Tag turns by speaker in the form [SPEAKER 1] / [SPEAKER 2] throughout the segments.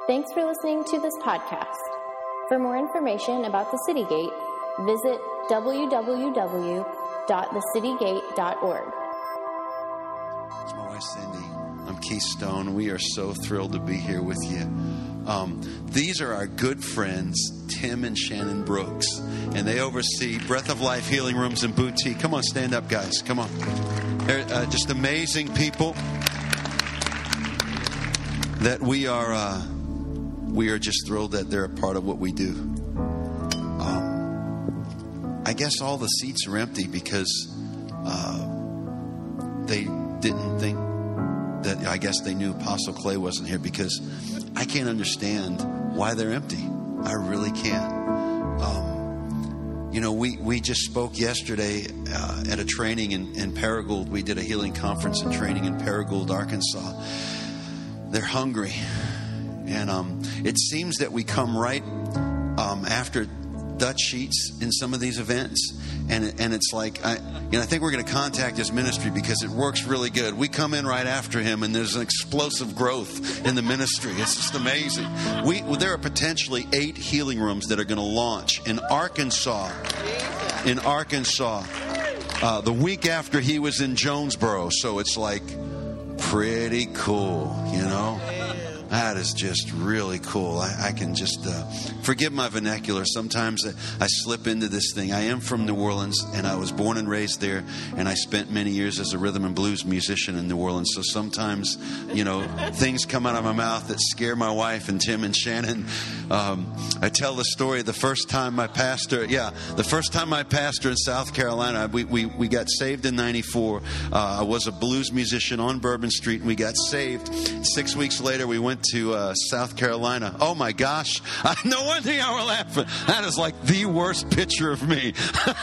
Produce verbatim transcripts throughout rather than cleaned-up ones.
[SPEAKER 1] Thanks for listening to this podcast. For more information about the City Gate, visit w w w dot the city gate dot org.
[SPEAKER 2] It's my wife, Cindy. I'm Keith Stone. We are so thrilled to be here with you. Um, these are our good friends, Tim and Shannon Brooks, and they oversee Breath of Life Healing Rooms and Boutique. Come on, stand up, guys. Come on. They're uh, just amazing people that we are uh, we are just thrilled that they're a part of what we do. Um, I guess all the seats are empty because uh, they didn't think that, I guess they knew Apostle Clay wasn't here, because I can't understand why they're empty. I really can't. Um, you know, we, we just spoke yesterday uh, at a training in, in Paragould. We did a healing conference and training in Paragould, Arkansas. They're hungry. And um, it seems that we come right um, after Dutch Sheets in some of these events. And and it's like, I, you know, I think we're going to contact his ministry because it works really good. We come in right after him, and there's an explosive growth in the ministry. It's just amazing. We well, there are potentially eight healing rooms that are going to launch in Arkansas. In Arkansas, uh, the week after he was in Jonesboro. So it's like pretty cool, you know. That is just really cool. I, I can just uh, forgive my vernacular. Sometimes I, I slip into this thing. I am from New Orleans, and I was born and raised there, and I spent many years as a rhythm and blues musician in New Orleans. So sometimes, you know, things come out of my mouth that scare my wife and Tim and Shannon. Um, I tell the story the first time my pastor, yeah, the first time my pastor in South Carolina, we, we, we got saved in ninety-four. Uh, I was a blues musician on Bourbon Street, and we got saved. Six weeks later, we went to uh, South Carolina. Oh my gosh. I, no wonder y'all were laughing. That is like the worst picture of me.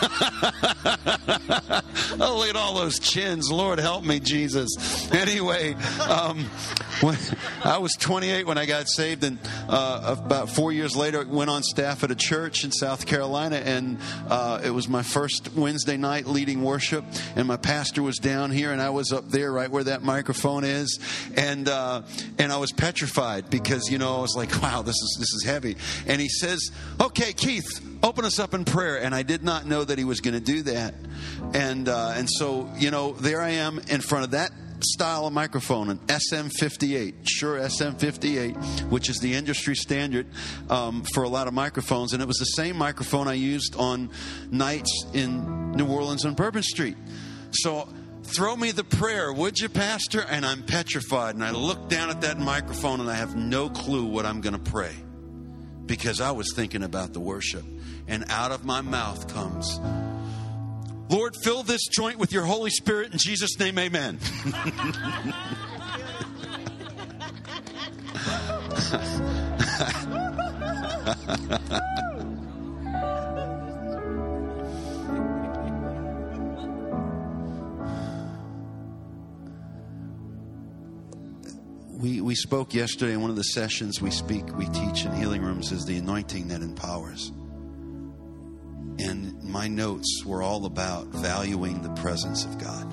[SPEAKER 2] Oh, look at all those chins. Lord help me, Jesus. Anyway, um, when, I was twenty-eight when I got saved, and uh, about four years later, went on staff at a church in South Carolina, and uh, it was my first Wednesday night leading worship, and my pastor was down here, and I was up there right where that microphone is, and uh, and I was petrified because, you know, I was like, wow, this is this is heavy. And he says, okay, Keith, open us up in prayer. And I did not know that he was going to do that. And uh, and so, you know, there I am in front of that style of microphone, an S M fifty-eight, Shure S M fifty-eight, which is the industry standard um, for a lot of microphones. And it was the same microphone I used on nights in New Orleans on Bourbon Street. So throw me the prayer, would you, Pastor? And I'm petrified. And I look down at that microphone, and I have no clue what I'm going to pray, because I was thinking about the worship. And out of my mouth comes, Lord, fill this joint with your Holy Spirit. In Jesus' name, amen. We we spoke yesterday in one of the sessions we speak, we teach in healing rooms, is the anointing that empowers. And my notes were all about valuing the presence of God.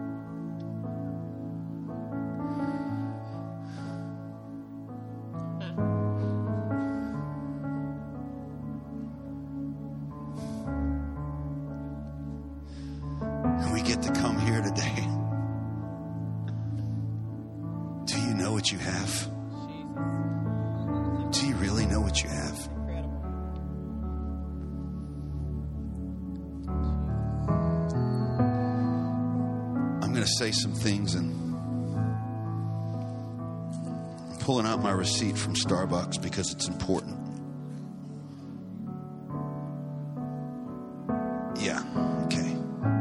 [SPEAKER 2] And we get to come here today. Do you know what you have? Do you really know what you have? I'm going to say some things, and I'm pulling out my receipt from Starbucks because it's important. Yeah, okay.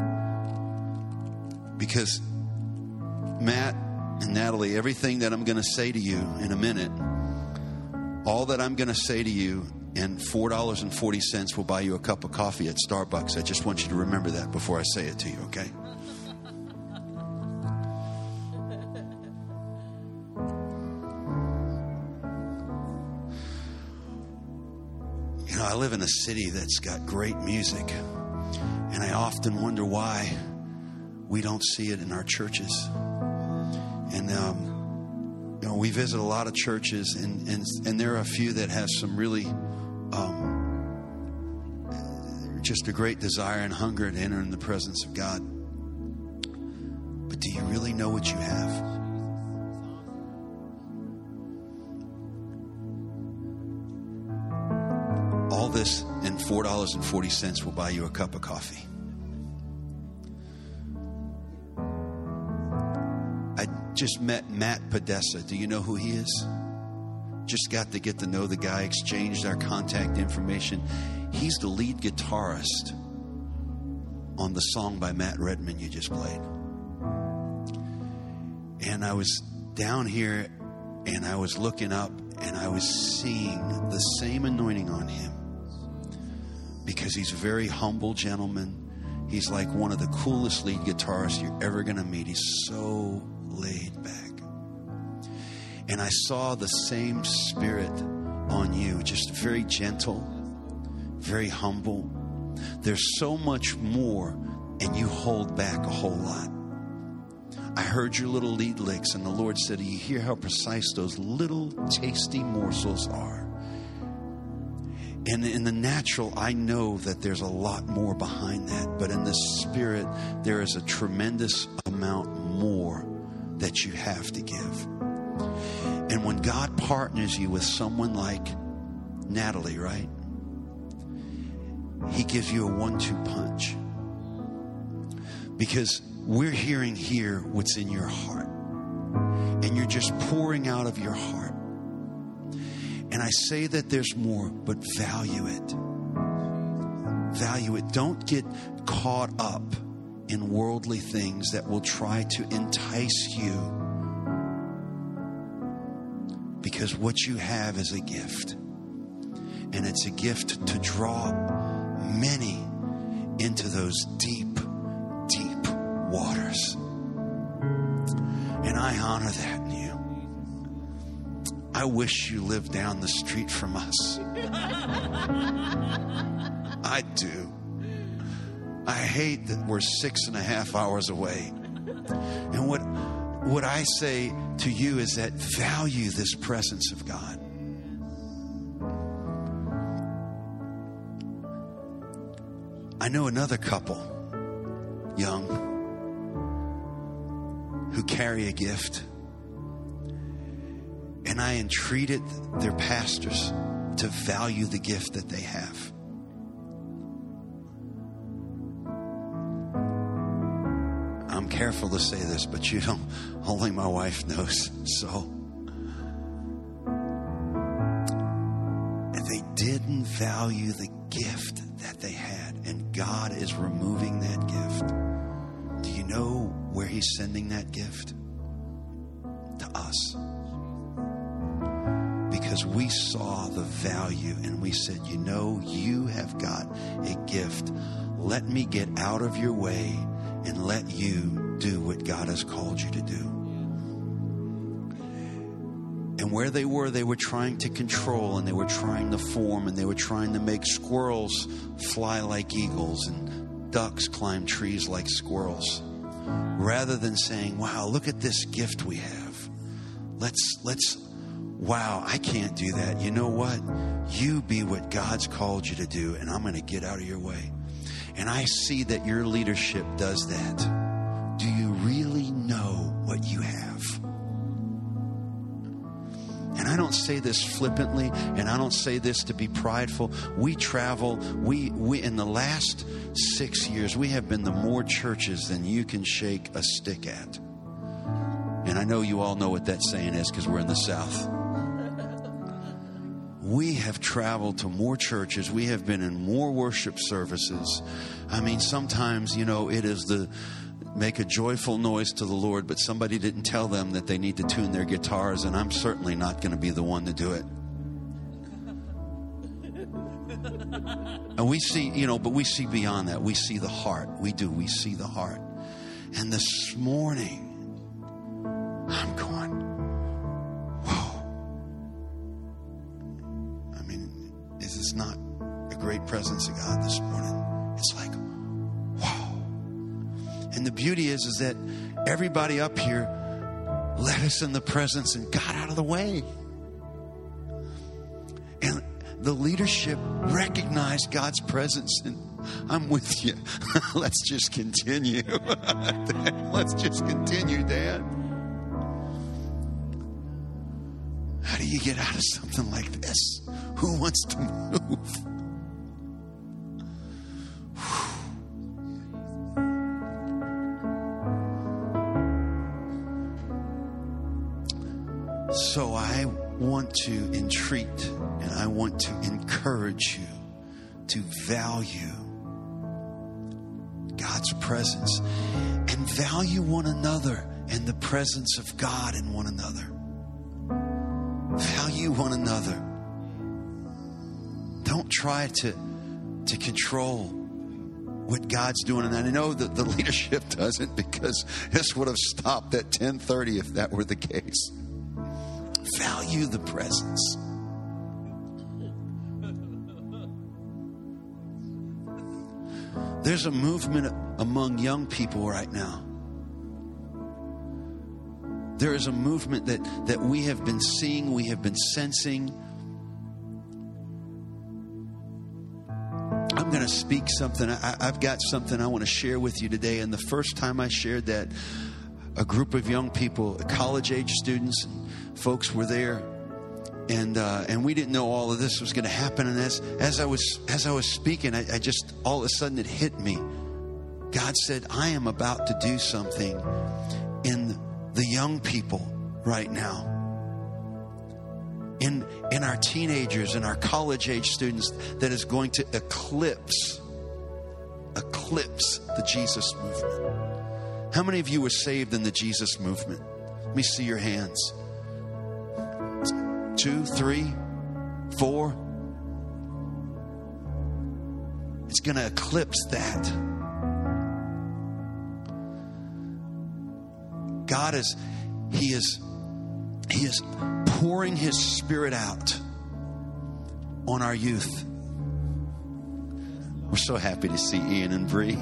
[SPEAKER 2] Because Matt and Natalie, everything that I'm going to say to you in a minute, all that I'm going to say to you, and four dollars and forty cents will buy you a cup of coffee at Starbucks. I just want you to remember that before I say it to you, okay? You know, I live in a city that's got great music, and I often wonder why we don't see it in our churches. And um, you know, we visit a lot of churches, and, and, and there are a few that have some really, um, just a great desire and hunger to enter in the presence of God. But do you really know what you have? All this and four dollars and forty cents will buy you a cup of coffee. I just met Matt Podesta. Do you know who he is? Just got to get to know the guy, exchanged our contact information. He's the lead guitarist on the song by Matt Redman you just played. And I was down here and I was looking up and I was seeing the same anointing on him, because he's a very humble gentleman. He's like one of the coolest lead guitarists you're ever going to meet. He's so laid back. And I saw the same spirit on you, just very gentle, very humble. There's so much more, and you hold back a whole lot. I heard your little lead licks, and the Lord said, do you hear how precise those little tasty morsels are? And in the natural, I know that there's a lot more behind that. But in the spirit, there is a tremendous amount more that you have to give. And when God partners you with someone like Natalie, right? He gives you a one two punch. Because we're hearing here what's in your heart. And you're just pouring out of your heart. And I say that there's more, but value it. Value it. Don't get caught up in worldly things that will try to entice you. Because what you have is a gift. And it's a gift to draw many into those deep, deep waters. And I honor that in you. I wish you lived down the street from us. I do. I hate that we're six and a half hours away. And what what I say to you is that value this presence of God. I know another couple, young, who carry a gift. And I entreated their pastors to value the gift that they have. I'm careful to say this, but you don't, only my wife knows. So, and they didn't value the gift that they had. And God is removing that gift. Do you know where He's sending that gift? To us. Because we saw the value and we said, you know, you have got a gift. Let me get out of your way and let you do what God has called you to do. And where they were, they were trying to control, and they were trying to form, and they were trying to make squirrels fly like eagles and ducks climb trees like squirrels. Rather than saying, wow, look at this gift we have. Let's, let's, wow, I can't do that. You know what? You be what God's called you to do, and I'm going to get out of your way. And I see that your leadership does that. Do you really know what you have? And I don't say this flippantly, and I don't say this to be prideful. We travel, we, we in the last six years, we have been to more churches than you can shake a stick at. And I know you all know what that saying is because we're in the South. We have traveled to more churches. We have been in more worship services. I mean, sometimes, you know, it is the make a joyful noise to the Lord, but somebody didn't tell them that they need to tune their guitars, and I'm certainly not going to be the one to do it. And we see, you know, but we see beyond that. We see the heart. We do. We see the heart. And this morning, I'm going, whoa. I mean, is this not a great presence of God this morning? It's like, wow. And the beauty is, is that everybody up here led us in the presence and got out of the way. And the leadership recognized God's presence, and I'm with you. Let's just continue. Let's just continue, Dad. How do you get out of something like this? Who wants to move? So I want to entreat and I want to encourage you to value God's presence and value one another and the presence of God in one another. Value one another. Don't try to, to control what God's doing. And I know that the leadership doesn't, because this would have stopped at ten thirty if that were the case. Value the presence. There's a movement among young people right now. There is a movement that, that we have been seeing, we have been sensing. I'm going to speak something. I, I've got something I want to share with you today. And the first time I shared that, a group of young people, college-age students, and folks were there, and uh, and we didn't know all of this was going to happen. And as as I was as I was speaking, I, I just all of a sudden it hit me. God said, "I am about to do something in the young people right now, in in our teenagers and our college-age students, that is going to eclipse eclipse the Jesus movement." How many of you were saved in the Jesus movement? Let me see your hands. Two, three, four. It's going to eclipse that. God is, He is, He is pouring His Spirit out on our youth. We're so happy to see Ian and Bree.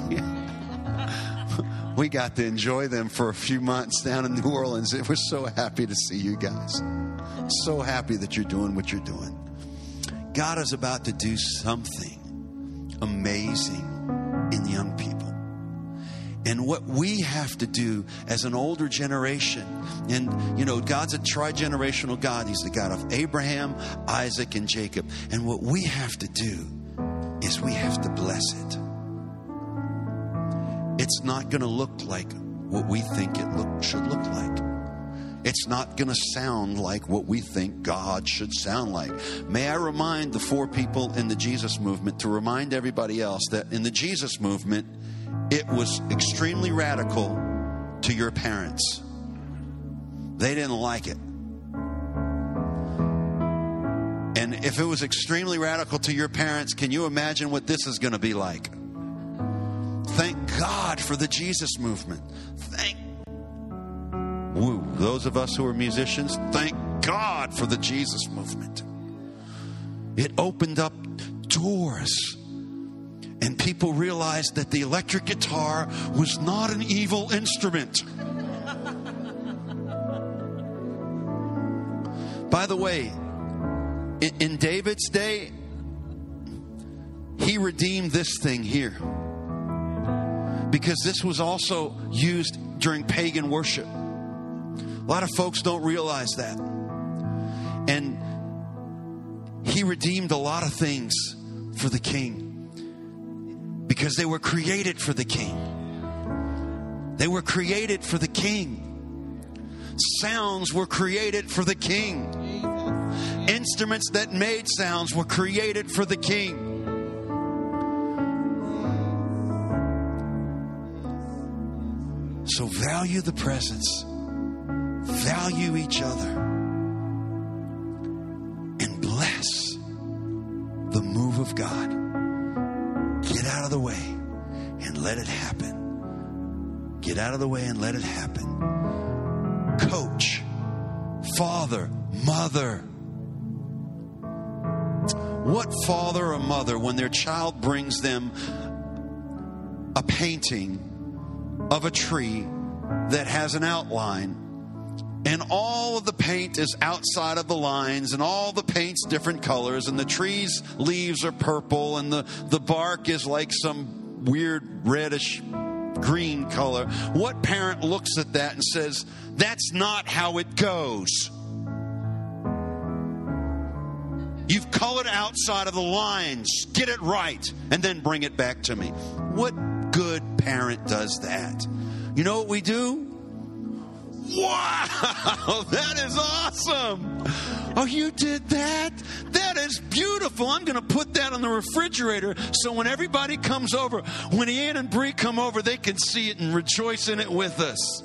[SPEAKER 2] We got to enjoy them for a few months down in New Orleans. We're so happy to see you guys. So happy that you're doing what you're doing. God is about to do something amazing in young people. And what we have to do as an older generation, and you know, God's a tri-generational God. He's the God of Abraham, Isaac, and Jacob. And what we have to do is we have to bless it. It's not going to look like what we think it look, should look like. It's not going to sound like what we think God should sound like. May I remind the four people in the Jesus movement to remind everybody else that in the Jesus movement, it was extremely radical to your parents. They didn't like it. And if it was extremely radical to your parents, can you imagine what this is going to be like? Thank God for the Jesus movement. Thank Woo, those of us who are musicians, thank God for the Jesus movement. It opened up doors, and people realized that the electric guitar was not an evil instrument. By the way, in, in David's day, he redeemed this thing here, because this was also used during pagan worship. A lot of folks don't realize that. And he redeemed a lot of things for the king, because they were created for the king. They were created for the king. Sounds were created for the king. Instruments that made sounds were created for the king. So value the presence. Value each other. And bless the move of God. Get out of the way and let it happen. Get out of the way and let it happen. Coach, father, mother. What father or mother, when their child brings them a painting of a tree that has an outline, and all of the paint is outside of the lines, and all the paint's different colors, and the trees' leaves are purple, and the, the bark is like some weird reddish green color, what parent looks at that and says, that's not how it goes? You've colored outside of the lines. Get it right, and then bring it back to me. What good parent does that? You know what we do? Wow, that is awesome. Oh, you did that? That is beautiful. I'm going to put that on the refrigerator so when everybody comes over, when Ian and Bree come over, they can see it and rejoice in it with us.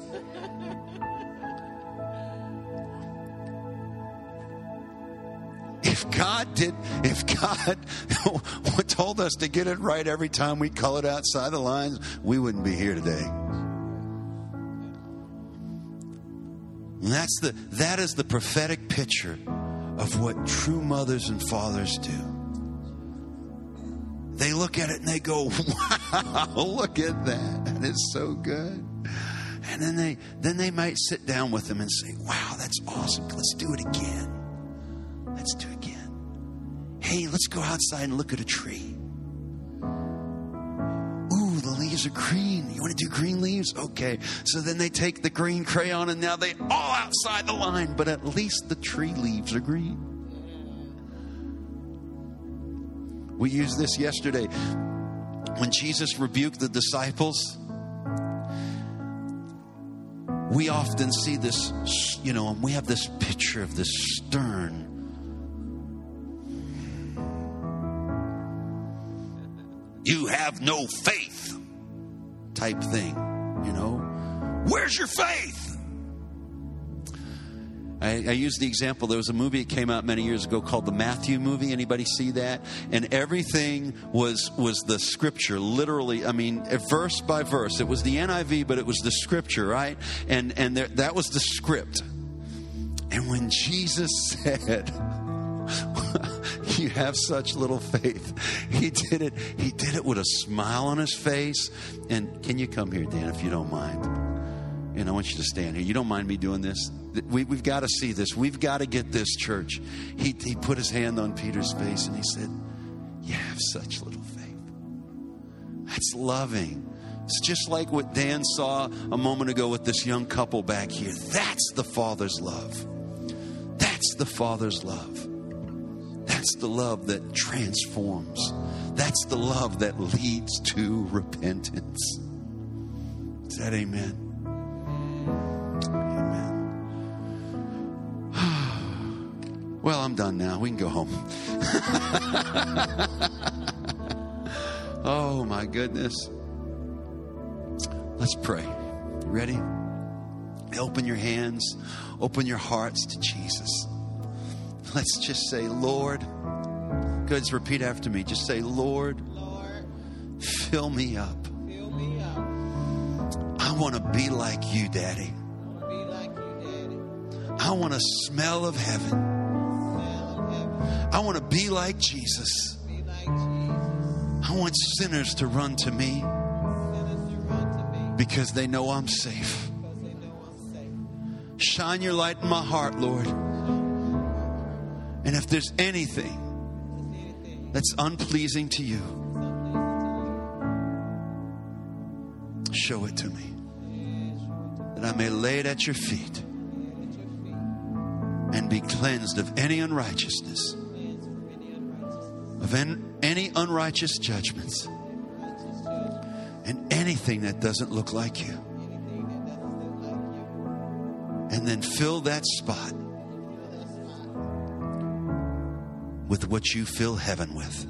[SPEAKER 2] If God did, if God told us to get it right every time we colored outside the lines, we wouldn't be here today. And that's the, that is the prophetic picture of what true mothers and fathers do. They look at it and they go, wow, look at that. That is so good. And then they, then they might sit down with them and say, wow, that's awesome. Let's do it again. Let's do it again. Hey, let's go outside and look at a tree. Ooh, the leaves are green. You want to do green leaves? Okay. So then they take the green crayon and now they all outside the line, but at least the tree leaves are green. We used this yesterday when Jesus rebuked the disciples. We often see this, you know, and we have this picture of this stern, you have no faith type thing, you know. Where's your faith? I, I used the example. There was a movie that came out many years ago called the Matthew movie. Anybody see that? And everything was was the scripture, literally. I mean, verse by verse. It was the N I V, but it was the scripture, right? And and there, that was the script. And when Jesus said, you have such little faith, he did it. He did it with a smile on his face. And can you come here, Dan, if you don't mind? And I want you to stand here. You don't mind me doing this? We, we've got to see this. We've got to get this, church. He, he put his hand on Peter's face and he said, you have such little faith. That's loving. It's just like what Dan saw a moment ago with this young couple back here. That's the Father's love. That's the Father's love. That's the love that transforms. That's the love that leads to repentance. Is that amen? Well, I'm done now. We can go home. Oh, my goodness. Let's pray. You ready? Open your hands. Open your hearts to Jesus. Let's just say, Lord. Good. Repeat after me. Just say, Lord,
[SPEAKER 3] Lord,
[SPEAKER 2] fill me up.
[SPEAKER 3] fill me up.
[SPEAKER 2] I want to be like you, Daddy.
[SPEAKER 3] I want to be like you, Daddy.
[SPEAKER 2] I want to smell of heaven.
[SPEAKER 3] Smell of heaven.
[SPEAKER 2] I want to be like Jesus.
[SPEAKER 3] Be like Jesus.
[SPEAKER 2] I want sinners to run to me
[SPEAKER 3] Sinners to run to me
[SPEAKER 2] because they know I'm safe.
[SPEAKER 3] because they know I'm safe.
[SPEAKER 2] Shine your light in my heart, Lord. And if there's anything
[SPEAKER 3] Anything
[SPEAKER 2] that's unpleasing to you, show it to me, that I may lay it at your feet and be cleansed of any unrighteousness, of an, any unrighteous judgments, and anything that doesn't look like you. And then fill that spot with what you fill heaven with.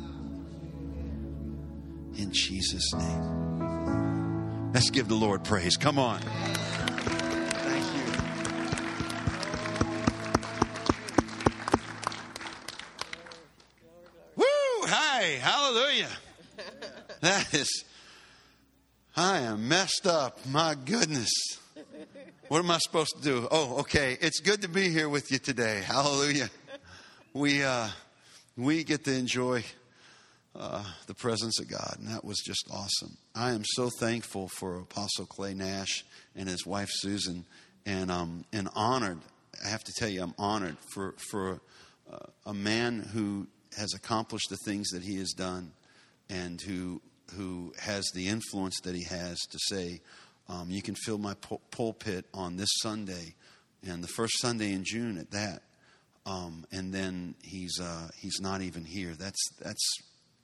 [SPEAKER 2] In Jesus' name. Let's give the Lord praise. Come on. Thank you. Woo! Hey, hallelujah. That is, I am messed up. My goodness. What am I supposed to do? Oh, okay. It's good to be here with you today. Hallelujah. We, uh, we get to enjoy uh, the presence of God, and that was just awesome. I am so thankful for Apostle Clay Nash and his wife Susan and um, and honored. I have to tell you, I'm honored for for uh, a man who has accomplished the things that he has done, and who who has the influence that he has to say, um, you can fill my pul- pulpit on this Sunday, and the first Sunday in June at that, um, and then he's uh, he's not even here. That's that's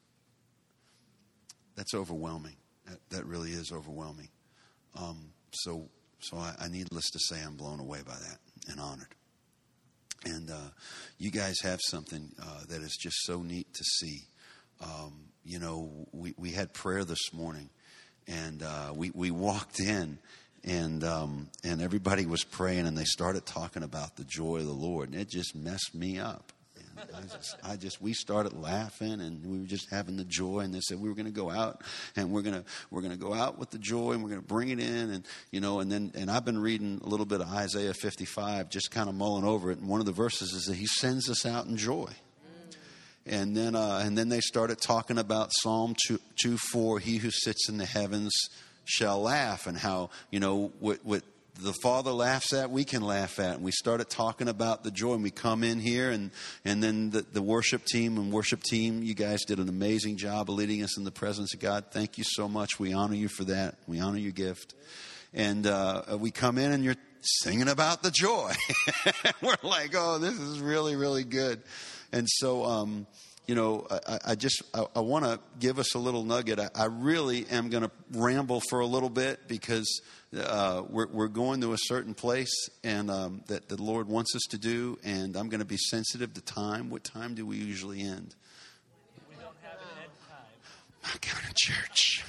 [SPEAKER 2] that's overwhelming. That, that really is overwhelming. Um, so so I, I needless to say, I'm blown away by that and honored. And uh, you guys have something uh, that is just so neat to see. Um, you know, we, we had prayer this morning, and uh, we, we walked in, and um, and everybody was praying, and they started talking about the joy of the Lord, and it just messed me up. And I just, I just, we started laughing, and we were just having the joy, and they said we were going to go out, and we're going to we're going to go out with the joy, and we're going to bring it in, and you know, and then and I've been reading a little bit of Isaiah fifty-five, just kind of mulling over it, and one of the verses is that He sends us out in joy. And then, uh, and then they started talking about Psalm two four, he who sits in the heavens shall laugh, and how, you know, what, what the Father laughs at, we can laugh at. And we started talking about the joy, and we come in here, and, and then the, the worship team and worship team, you guys did an amazing job of leading us in the presence of God. Thank you so much. We honor you for that. We honor your gift. And uh, we come in, and you're singing about the joy. We're like, oh, this is really, really good. And so, um, you know, I, I just, I, I want to give us a little nugget. I, I really am going to ramble for a little bit, because uh, we're, we're going to a certain place, and um, that the Lord wants us to do, and I'm going to be sensitive to time. What time do we usually end?
[SPEAKER 4] We don't have an end time.
[SPEAKER 2] My kind of church.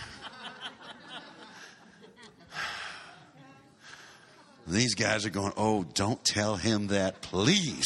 [SPEAKER 2] These guys are going, oh, don't tell him that, please.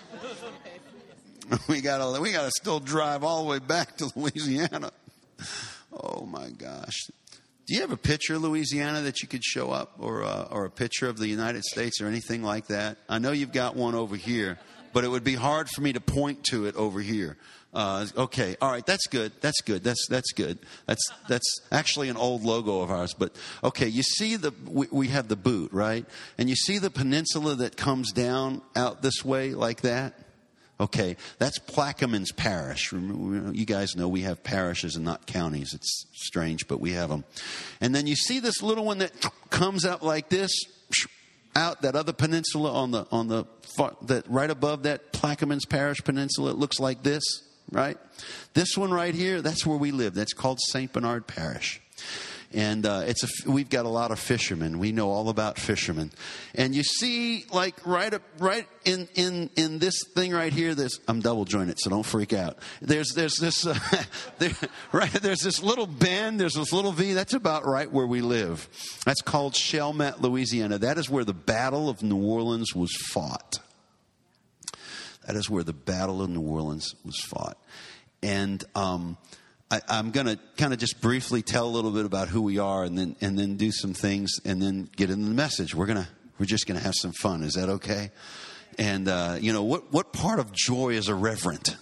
[SPEAKER 2] We gotta, we gotta still drive all the way back to Louisiana. Oh my gosh! Do you have a picture of Louisiana that you could show up, or uh, or a picture of the United States, or anything like that? I know you've got one over here, but it would be hard for me to point to it over here. Uh, okay, all right, that's good. That's good. That's that's good. That's that's actually an old logo of ours. But okay, you see the we, we have the boot, right? And you see the peninsula that comes down out this way like that. Okay, that's Plaquemines Parish. You guys know we have parishes and not counties. It's strange, but we have them. And then you see this little one that comes out like this, out that other peninsula on the on the that right above that Plaquemines Parish peninsula. It looks like this, right? This one right here, that's where we live. That's called Saint Bernard Parish. And uh, it's a, we've got a lot of fishermen. We know all about fishermen. And you see, like right up, right in, in, in this thing right here. There's I'm double jointed, so don't freak out. There's there's this uh, there, right. There's this little bend. There's this little V. That's about right where we live. That's called Chalmette, Louisiana. That is where the Battle of New Orleans was fought. That is where the Battle of New Orleans was fought. And um, I, I'm going to kind of just briefly tell a little bit about who we are, and then and then do some things, and then get into the message. We're gonna we're just gonna have some fun. Is that okay? And uh, you know, what what part of joy is irreverent?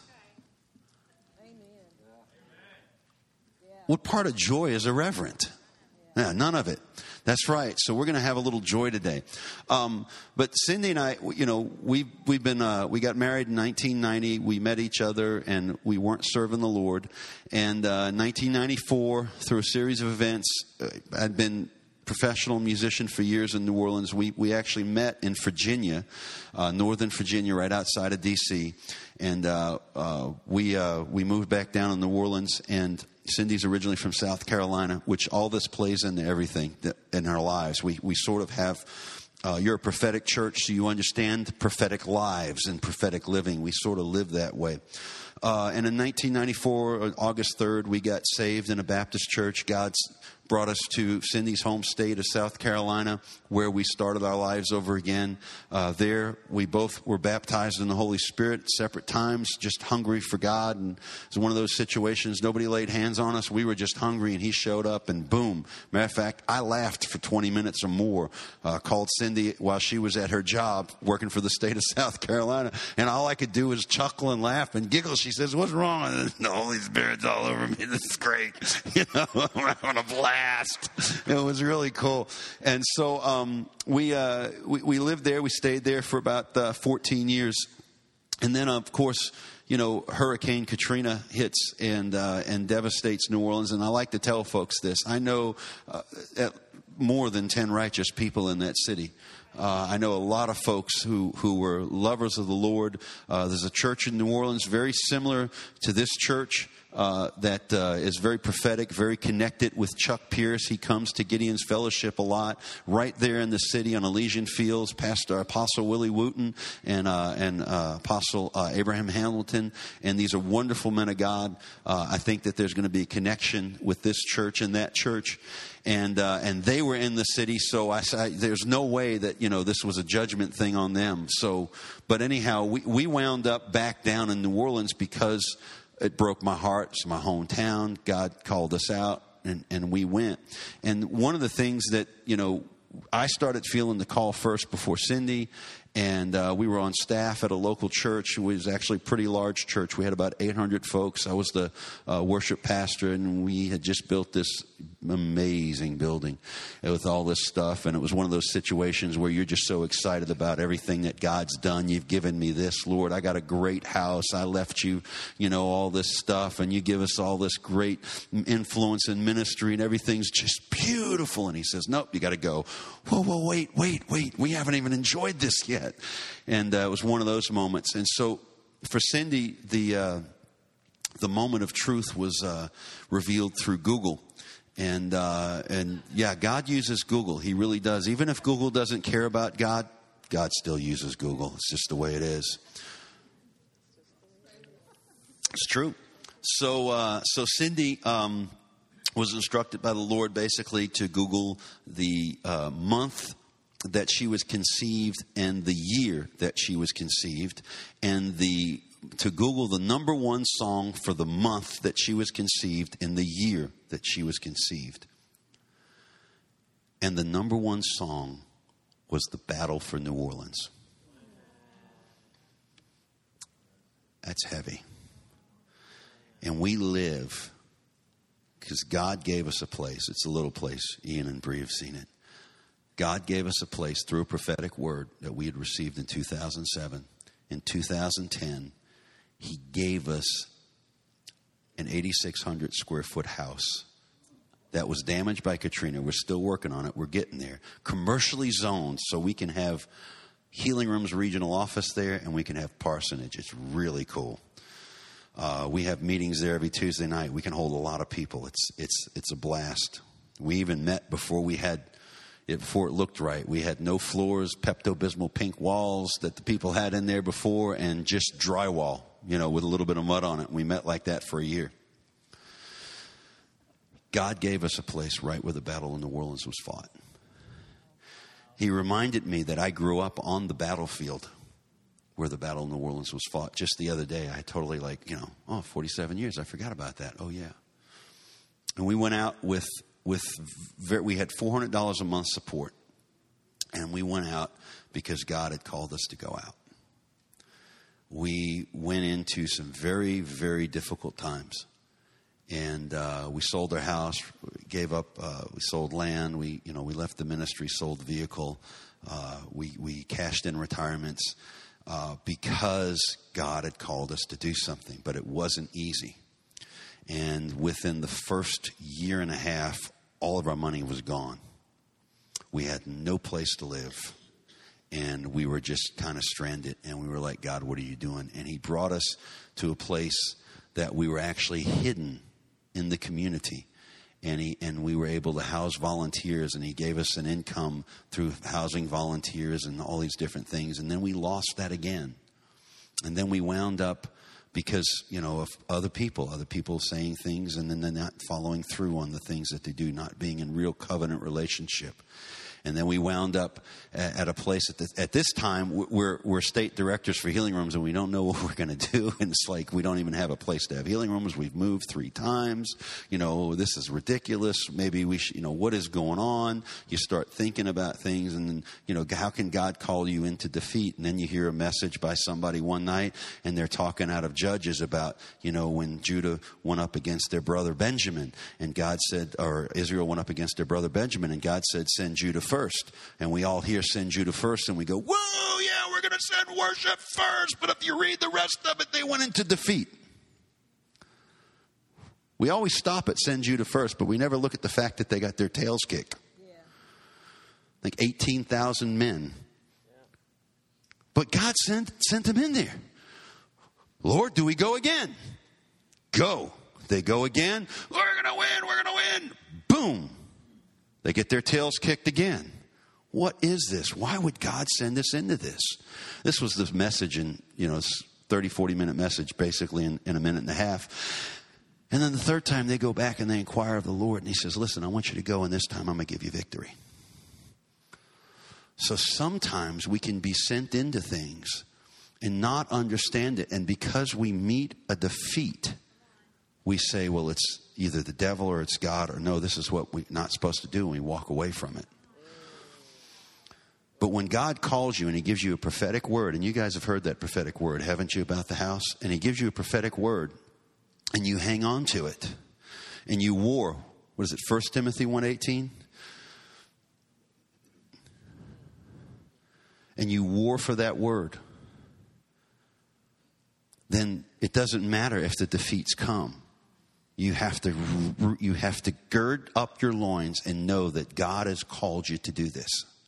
[SPEAKER 2] What part of joy is irreverent? Yeah, none of it. That's right. So we're going to have a little joy today. Um, but Cindy and I, you know, we've, we've been, uh, we got married in nineteen ninety. We met each other, and we weren't serving the Lord. And uh, in nineteen ninety-four, through a series of events, uh, I'd been professional musician for years in New Orleans. We we actually met in Virginia, uh, Northern Virginia, right outside of D C. And uh, uh, we uh, we moved back down to New Orleans, and Cindy's originally from South Carolina, which all this plays into everything that, in our lives. We we sort of have, uh, you're a prophetic church, so you understand prophetic lives and prophetic living. We sort of live that way. Uh, and in nineteen ninety-four, August third, we got saved in a Baptist church. God's brought us to Cindy's home state of South Carolina, where we started our lives over again. Uh, there, we both were baptized in the Holy Spirit at separate times, just hungry for God. And it was one of those situations, nobody laid hands on us. We were just hungry, and he showed up, and boom. Matter of fact, I laughed for twenty minutes or more, uh, called Cindy while she was at her job working for the state of South Carolina. And all I could do was chuckle and laugh and giggle. She She says, what's wrong? And the Holy Spirit's all over me. This is great. You know, I'm having a blast. It was really cool. And so um, we, uh, we we lived there. We stayed there for about uh, fourteen years. And then, of course, you know, Hurricane Katrina hits and uh, and devastates New Orleans. And I like to tell folks this. I know uh, at more than ten righteous people in that city. Uh, I know a lot of folks who, who were lovers of the Lord. Uh, there's a church in New Orleans very similar to this church uh, that uh, is very prophetic, very connected with Chuck Pierce. He comes to Gideon's Fellowship a lot, right there in the city on Elysian Fields. Pastor Apostle Willie Wooten and uh, and uh, Apostle uh, Abraham Hamilton, and these are wonderful men of God. Uh, I think that there's going to be a connection with this church and that church. And uh, and they were in the city, so I, I there's no way that, you know, this was a judgment thing on them. So, but anyhow, we, we wound up back down in New Orleans because it broke my heart. It's my hometown. God called us out, and, and we went. And one of the things that, you know, I started feeling the call first before Cindy. And uh, we were on staff at a local church. It was actually a pretty large church. We had about eight hundred folks. I was the uh, worship pastor, and we had just built this amazing building with all this stuff. And it was one of those situations where you're just so excited about everything that God's done. You've given me this, Lord. I got a great house. I left you, you know, all this stuff, and you give us all this great influence in ministry, and everything's just beautiful. And he says, nope, you got to go. Whoa, whoa, wait, wait, wait. We haven't even enjoyed this yet. And uh, it was one of those moments. And so for Cindy, the uh, the moment of truth was uh, revealed through Google. And uh, and yeah, God uses Google. He really does. Even if Google doesn't care about God, God still uses Google. It's just the way it is. It's true. So uh, so Cindy um, was instructed by the Lord basically to Google the uh, month that she was conceived and the year that she was conceived, and the to Google the number one song for the month that she was conceived and the year that she was conceived. And the number one song was The Battle for New Orleans. That's heavy. And we live because God gave us a place. It's a little place. Ian and Bree have seen it. God gave us a place through a prophetic word that we had received in two thousand seven. In two thousand ten, he gave us an eighty-six hundred square foot house that was damaged by Katrina. We're still working on it. We're getting there. Commercially zoned so we can have Healing Rooms regional office there, and we can have parsonage. It's really cool. Uh, we have meetings there every Tuesday night. We can hold a lot of people. It's it's it's a blast. We even met before we had it, before it looked right. We had no floors, Pepto-Bismol pink walls that the people had in there before, and just drywall, you know, with a little bit of mud on it. We met like that for a year. God gave us a place right where the battle in New Orleans was fought. He reminded me that I grew up on the battlefield where the battle in New Orleans was fought. Just the other day, I totally like, you know, oh, forty-seven years. I forgot about that. Oh, yeah. And we went out with, with very, we had four hundred dollars a month support. And we went out because God had called us to go out. We went into some very, very difficult times. And uh, we sold our house, gave up, uh, we sold land, we, you know, we left the ministry, sold the vehicle, uh, we, we cashed in retirements uh, because God had called us to do something, but it wasn't easy. And within the first year and a half, all of our money was gone. We had no place to live, and we were just kind of stranded, and we were like, God, what are you doing? And he brought us to a place that we were actually hidden in the community, and he and we were able to house volunteers, and he gave us an income through housing volunteers and all these different things. And then we lost that again, and then we wound up because, you know, of other people, other people saying things and then they're not following through on the things that they do, not being in real covenant relationship. And then we wound up at, at a place at, the, at this time, we're, we're state directors for healing rooms, and we don't know what we're going to do. And it's like we don't even have a place to have healing rooms. We've moved three times. You know, this is ridiculous. Maybe we should, you know, what is going on? You start thinking about things, and then, you know, how can God call you into defeat? And then you hear a message by somebody one night, and they're talking out of Judges about, you know, when Judah went up against their brother Benjamin, and God said, or Israel went up against their brother Benjamin, and God said, send Judah first. And we all hear send Judah first, and we go, whoa, yeah, we're going to send worship first. But if you read the rest of it, they went into defeat. We always stop at send Judah first, but we never look at the fact that they got their tails kicked. Yeah. Like eighteen thousand men. Yeah. But God sent, sent them in there. Lord, do we go again? Go. They go again. We're going to win. We're going to win. Boom. They get their tails kicked again. What is this? Why would God send us into this? This was the message in, you know, thirty, forty minute message, basically in, in a minute and a half. And then the third time they go back and they inquire of the Lord, and he says, listen, I want you to go, and this time I'm going to give you victory. So sometimes we can be sent into things and not understand it. And because we meet a defeat, we say, well, it's either the devil or it's God, or no, this is what we're not supposed to do, and we walk away from it. But when God calls you and he gives you a prophetic word, and you guys have heard that prophetic word, haven't you, about the house? And he gives you a prophetic word, and you hang on to it, and you war. What is it, First Timothy one eighteen? And you war for that word. Then it doesn't matter if the defeats come. You have to you have to gird up your loins and know that God has called you to do this.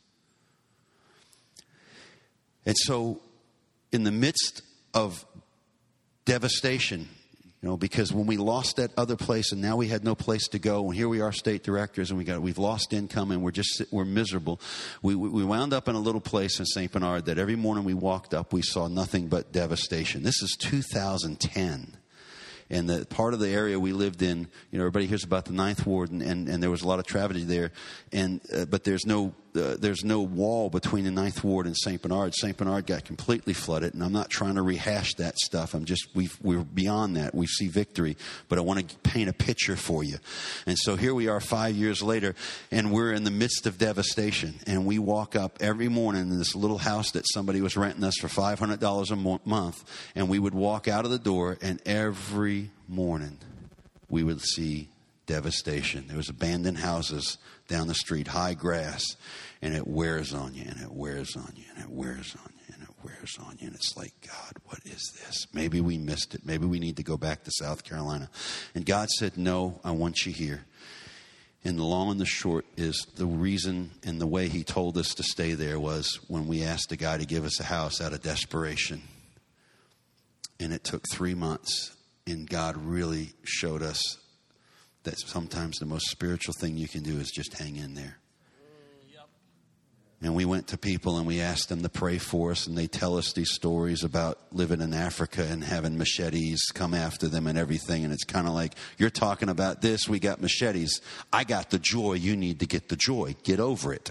[SPEAKER 2] And so in the midst of devastation, you know, because when we lost that other place and now we had no place to go, and here we are, state directors, and we got we've lost income and we're just we're miserable. We we wound up in a little place in Saint Bernard that every morning we walked up, we saw nothing but devastation. This is two thousand ten. And the part of the area we lived in, you know, everybody hears about the Ninth Ward, and, and, and there was a lot of tragedy there. And uh, but there's no uh, there's no wall between the Ninth Ward and Saint Bernard. Saint Bernard got completely flooded, and I'm not trying to rehash that stuff. I'm just we've, we're beyond that. We see victory, but I want to paint a picture for you. And so here we are, five years later, and we're in the midst of devastation. And we walk up every morning in this little house that somebody was renting us for five hundred dollars a mo- month, and we would walk out of the door, and every morning we would see devastation. There was abandoned houses down the street, high grass, and it wears on you, and it wears on you, and it wears on you, and it wears on you. And it's like, God, what is this? Maybe we missed it. Maybe we need to go back to South Carolina. And God said, no, I want you here. And the long and the short is the reason and the way he told us to stay there was when we asked the guy to give us a house out of desperation. And it took three months. And God really showed us that sometimes the most spiritual thing you can do is just hang in there. Yep. And we went to people and we asked them to pray for us. And they tell us these stories about living in Africa and having machetes come after them and everything. And it's kind of like, you're talking about this. We got machetes. I got the joy. You need to get the joy. Get over it.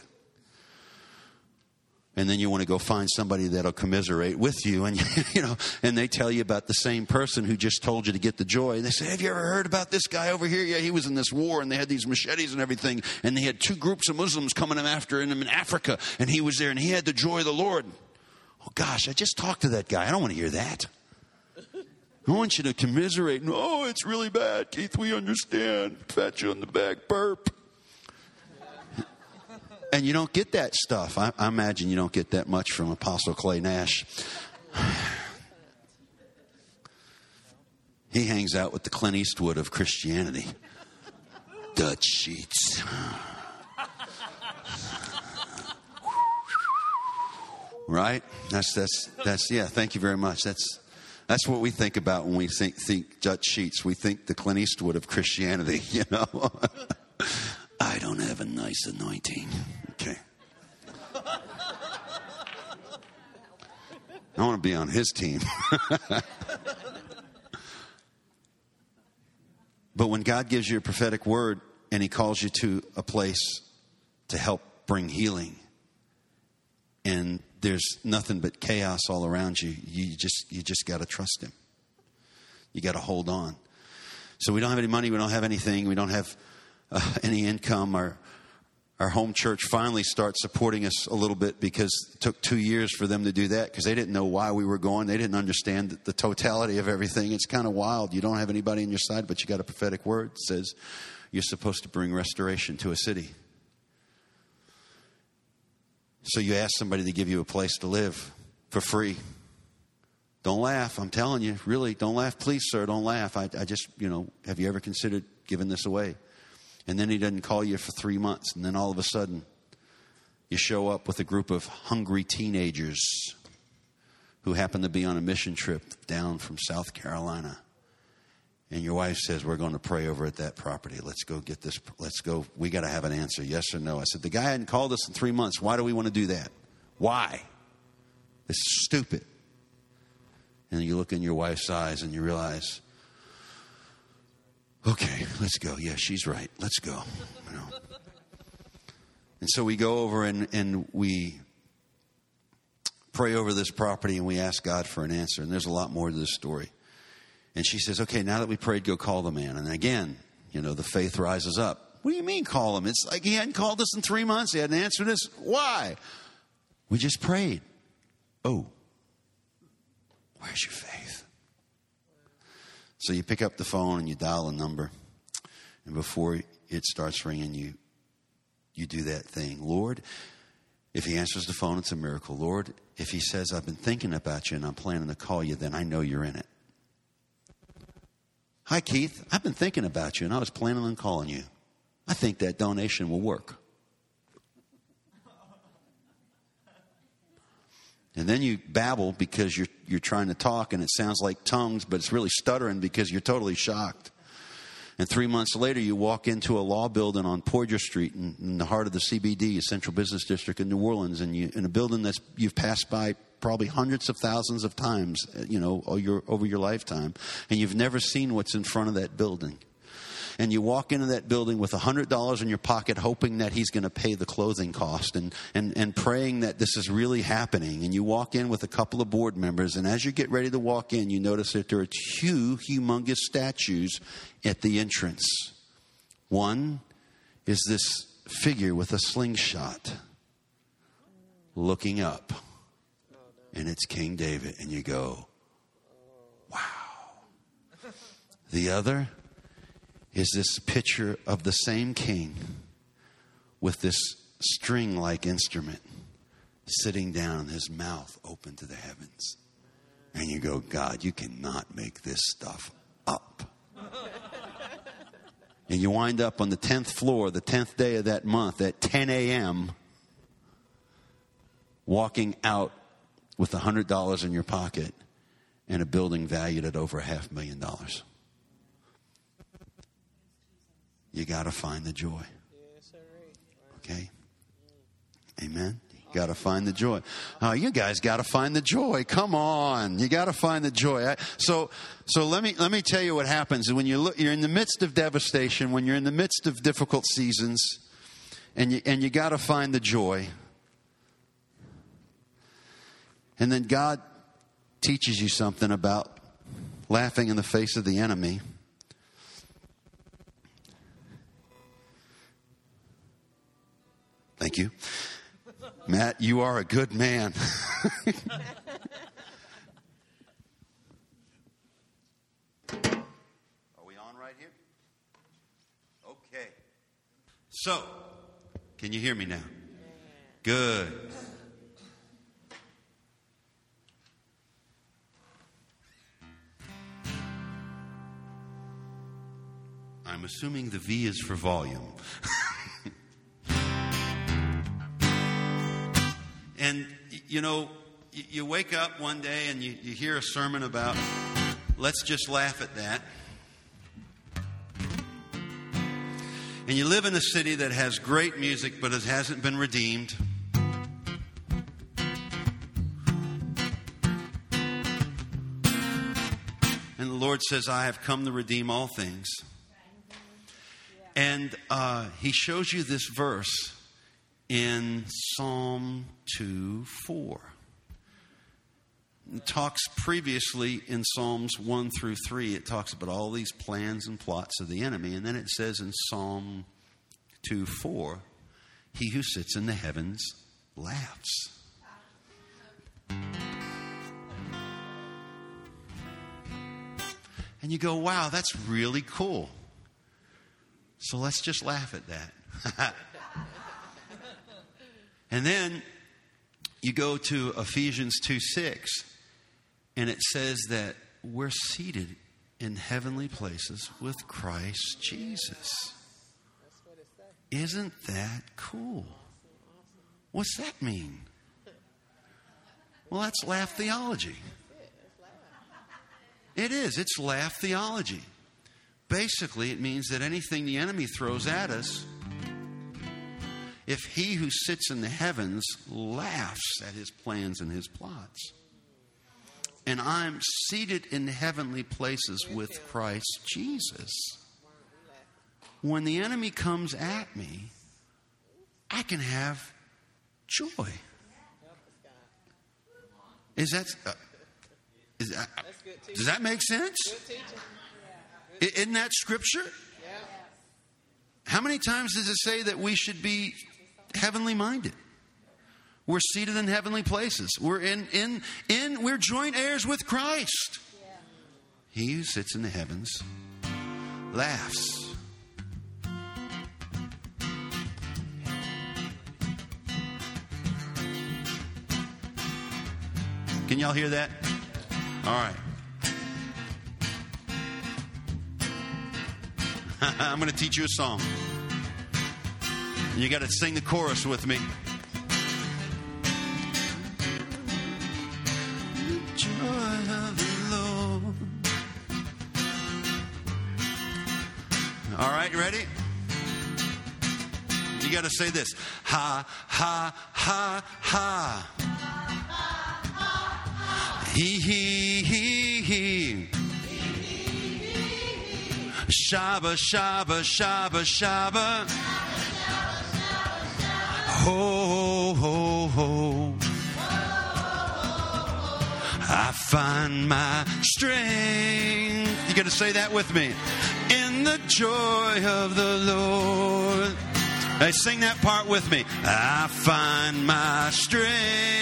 [SPEAKER 2] And then you want to go find somebody that'll commiserate with you, and you know, and they tell you about the same person who just told you to get the joy. And they say, "Have you ever heard about this guy over here? Yeah, he was in this war, and they had these machetes and everything, and they had two groups of Muslims coming after him in Africa, and he was there, and he had the joy of the Lord." Oh gosh, I just talked to that guy. I don't want to hear that. I want you to commiserate. No, it's really bad, Keith. We understand. Pat you on the back, burp. And you don't get that stuff. I, I imagine you don't get that much from Apostle Clay Nash. He hangs out with the Clint Eastwood of Christianity. Dutch sheets. Right? That's, that's, that's, yeah, thank you very much. That's, that's what we think about when we think, think Dutch sheets. We think the Clint Eastwood of Christianity, you know. I don't have a nice anointing. Okay. I want to be on his team. But when God gives you a prophetic word and he calls you to a place to help bring healing. And there's nothing but chaos all around you. You just you just got to trust him. You got to hold on. So we don't have any money. We don't have anything. We don't have uh, any income. Our our home church finally starts supporting us a little bit because it took two years for them to do that because they didn't know why we were going. They didn't understand the, the totality of everything. It's kind of wild. You don't have anybody on your side, but you got a prophetic word that says you're supposed to bring restoration to a city. So you ask somebody to give you a place to live for free. Don't laugh. I'm telling you, really, don't laugh. Please, sir, don't laugh. I, I just, you know, have you ever considered giving this away? And then he doesn't call you for three months. And then all of a sudden, you show up with a group of hungry teenagers who happen to be on a mission trip down from South Carolina. And your wife says, we're going to pray over at that property. Let's go get this. Let's go. We got to have an answer, yes or no. I said, the guy hadn't called us in three months. Why do we want to do that? Why? It's stupid. And you look in your wife's eyes and you realize, okay, let's go. Yeah, she's right. Let's go. You know. And so we go over and, and we pray over this property and we ask God for an answer. And there's a lot more to this story. And she says, okay, now that we prayed, go call the man. And again, you know, the faith rises up. What do you mean call him? It's like he hadn't called us in three months. He hadn't answered us. Why? We just prayed. Oh, where's your faith? So you pick up the phone and you dial a number. And before it starts ringing, you, you do that thing. Lord, if he answers the phone, it's a miracle. Lord, if he says, I've been thinking about you and I'm planning to call you, then I know you're in it. Hi, Keith. I've been thinking about you, and I was planning on calling you. I think that donation will work. And then you babble because you're you're trying to talk, and it sounds like tongues, but it's really stuttering because you're totally shocked. And three months later, you walk into a law building on Poydras Street in, in the heart of the C B D, Central Business District in New Orleans, and you in a building that's you've passed by probably hundreds of thousands of times, you know, over your, over your lifetime, and you've never seen what's in front of that building. And you walk into that building with one hundred dollars in your pocket, hoping that he's going to pay the clothing cost and, and, and praying that this is really happening. And you walk in with a couple of board members, and as you get ready to walk in, you notice that there are two humongous statues at the entrance. One is this figure with a slingshot looking up. And it's King David. And you go, wow. The other is this picture of the same king with this string-like instrument sitting down, his mouth open to the heavens. And you go, God, you cannot make this stuff up. And you wind up on the tenth floor, the tenth day of that month at ten a.m., walking out with one hundred dollars in your pocket and a building valued at over half a million dollars. You got to find the joy. Okay? Amen? You got to find the joy. Oh, you guys got to find the joy. Come on. You got to find the joy. I, so so let me let me tell you what happens. When you look, you're in the midst of devastation, when you're in the midst of difficult seasons, and you, and you got to find the joy. And then God teaches you something about laughing in the face of the enemy. Thank you. Matt, you are a good man. Are we on right here? Okay. So, can you hear me now? Good. I'm assuming the V is for volume. And, you know, you wake up one day and you, you hear a sermon about, let's just laugh at that. And you live in a city that has great music, but it hasn't been redeemed. And the Lord says, I have come to redeem all things. And uh, he shows you this verse in Psalm two four. It talks previously in Psalms one through three, it talks about all these plans and plots of the enemy. And then it says in Psalm two four, he who sits in the heavens laughs. And you go, wow, that's really cool. So let's just laugh at that. And then you go to Ephesians two six, and it says that we're seated in heavenly places with Christ Jesus. Isn't that cool? What's that mean? Well, that's laugh theology. It is. It's laugh theology. Basically, it means that anything the enemy throws at us, if he who sits in the heavens laughs at his plans and his plots, and I'm seated in heavenly places with Christ Jesus, when the enemy comes at me, I can have joy. Is that... Uh, Is that, does that make sense? Isn't that scripture? How many times does it say that we should be heavenly minded? We're seated in heavenly places. We're in in in we're joint heirs with Christ. He who sits in the heavens laughs. Can y'all hear that? All right. I'm going to teach you a song. You got to sing the chorus with me. The joy of the Lord. All right, you ready? You got to say this. Ha, ha, ha, ha. He, he, he, he. Shabba, shabba, shabba, shabba. Ho, ho, ho. I find my strength. You got to say that with me. In the joy of the Lord. Hey, sing that part with me. I find my strength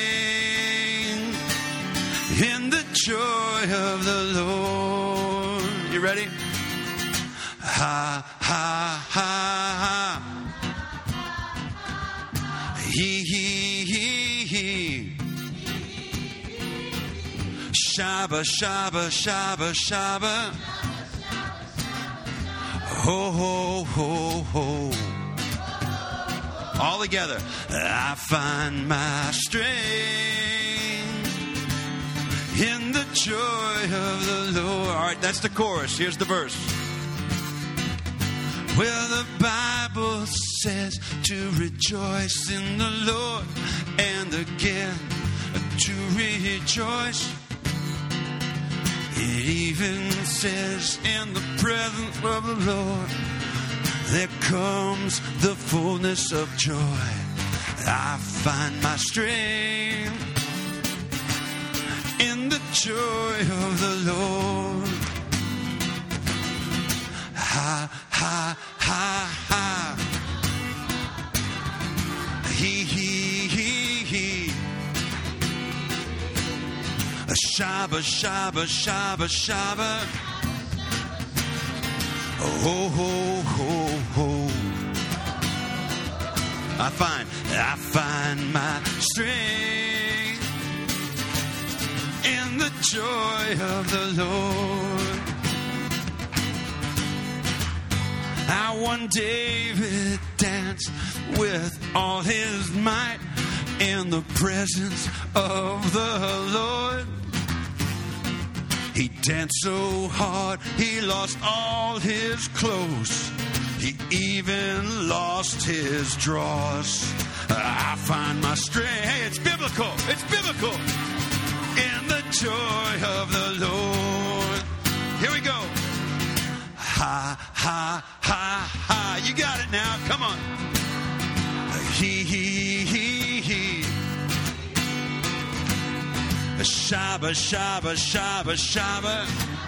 [SPEAKER 2] in the joy of the Lord. You ready? Ha, ha, ha, ha. He, he, he, he. Shabba, shabba, shabba, shabba. Ho, ho, ho, ho. All together. I find my strength in the joy of the Lord. All right, that's the chorus. Here's the verse. Well, the Bible says to rejoice in the Lord, and again to rejoice. It even says in the presence of the Lord there comes the fullness of joy. I find my strength in the joy of the Lord. Ha, ha, ha, ha. He, he, he, he. A shabba, shabba, shabba, shabba. Ho, ho, ho, ho. I find, I find my strength in the joy of the Lord. How one David danced with all his might in the presence of the Lord. He danced so hard, he lost all his clothes. He even lost his drawers. I find my strength. Hey, it's biblical. It's biblical. In the joy of the Lord. Here we go. Ha, ha, ha, ha. You got it now. Come on. He, he, he, he. Shabba, shabba, shabba, shabba.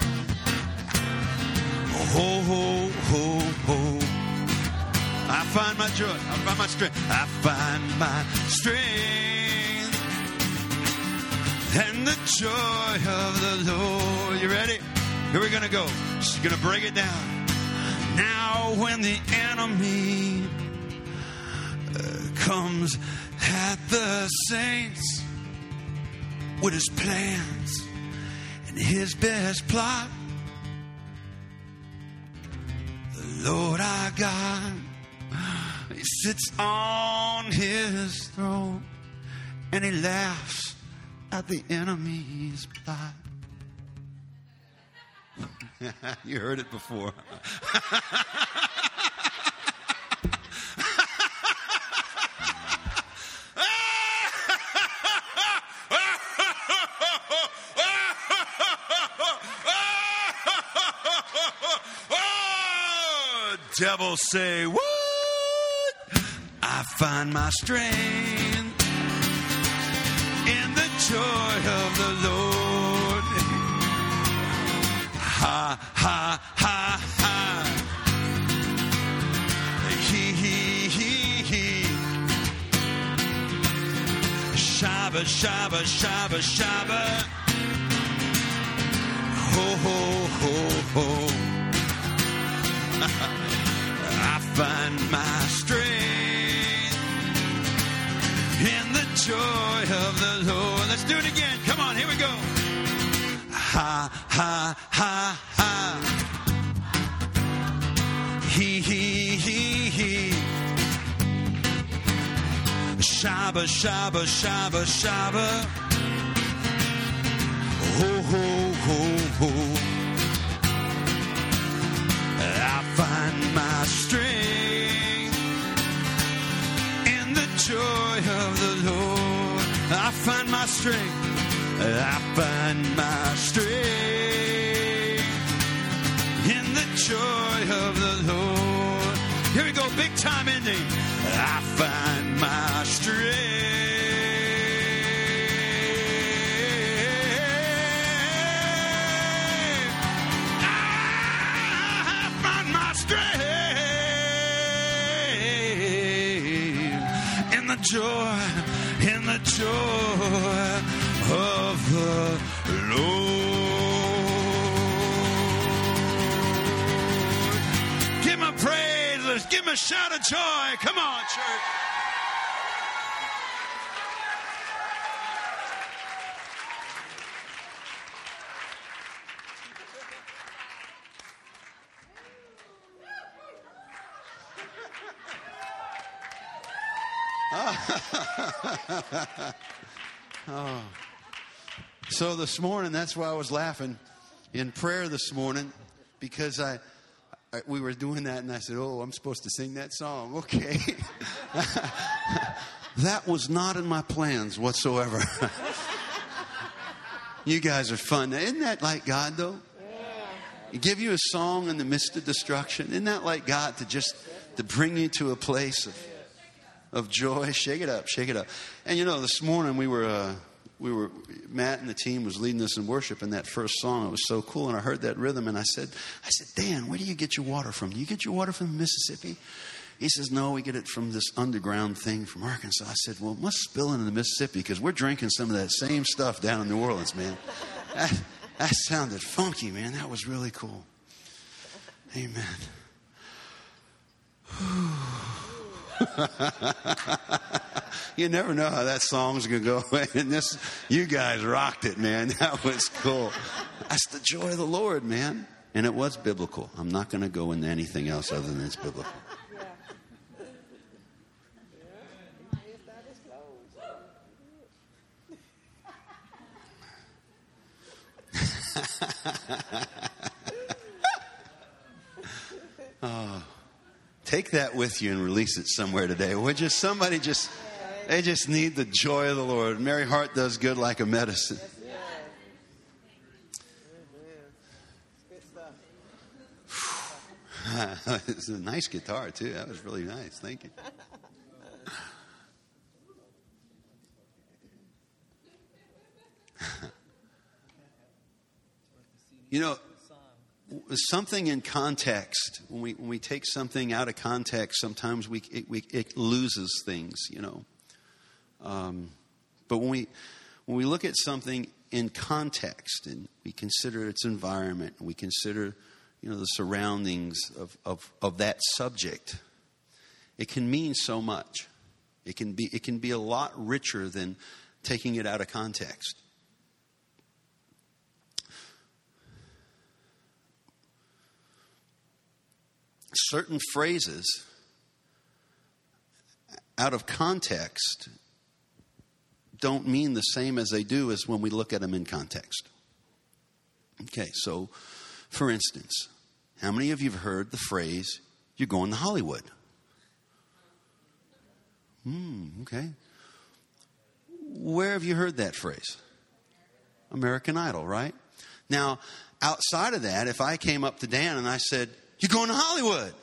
[SPEAKER 2] Ho, ho, ho, ho. I find my joy. I find my strength. I find my strength and the joy of the Lord. You ready? Here we're going to go. Just going to break it down. Now when the enemy uh, comes at the saints with his plans and his best plot, the Lord our God, he sits on his throne and he laughs at the enemy's plot. You heard it before. Devil say, what? I find my strength in the joy of the Lord. Ha, ha, ha, ha. He, he, he, he. Shabba, shabba, shabba, shabba. Ho, ho, ho, ho. I find my strength in the joy of the Lord. Let's do it again. Come on, here we go. Ha, ha, ha, ha. He, he, he, he. Shabba, shabba, shabba, shabba. Ho, ho, ho, ho. I find my strength in the joy of the Lord. I find my strength. I find my strength in the joy of the Lord. Here we go, big time ending. I find my strength. I find my strength in the joy, in the joy of the Lord. Give him a praise. Let's give him a shout of joy. Come on, church. Oh. So this morning, that's why I was laughing in prayer this morning, because I, I we were doing that, and I said, "Oh, I'm supposed to sing that song." Okay, that was not in my plans whatsoever. You guys are fun. Isn't that like God, though? Yeah. Give you a song in the midst of destruction. Isn't that like God to just to bring you to a place of of joy? Shake it up, shake it up. And you know, this morning we were. Uh, We were, Matt and the team was leading us in worship in that first song. It was so cool. And I heard that rhythm and I said, I said, Dan, where do you get your water from? Do you get your water from Mississippi? He says, no, we get it from this underground thing from Arkansas. I said, well, it must spill into the Mississippi because we're drinking some of that same stuff down in New Orleans, man. That, that sounded funky, man. That was really cool. Amen. You never know how that song's going to go. And this, you guys rocked it, man. That was cool. That's the joy of the Lord, man. And it was biblical. I'm not going to go into anything else other than it's biblical. Oh, take that with you and release it somewhere today. Would you? Somebody just... They just need the joy of the Lord. Merry heart does good like a medicine. It's a nice guitar, too. That was really nice. Thank you. You know, something in context, when we when we take something out of context, sometimes we it, we, it loses things, you know. Um, but when we when we look at something in context and we consider its environment, we consider, you know, the surroundings of, of, of that subject, it can mean so much. It can be it can be a lot richer than taking it out of context. Certain phrases out of context don't mean the same as they do as when we look at them in context. Okay, so for instance, how many of you have heard the phrase, "You're going to Hollywood"? Hmm, okay. Where have you heard that phrase? American Idol, right? Now, outside of that, if I came up to Dan and I said, "You're going to Hollywood"?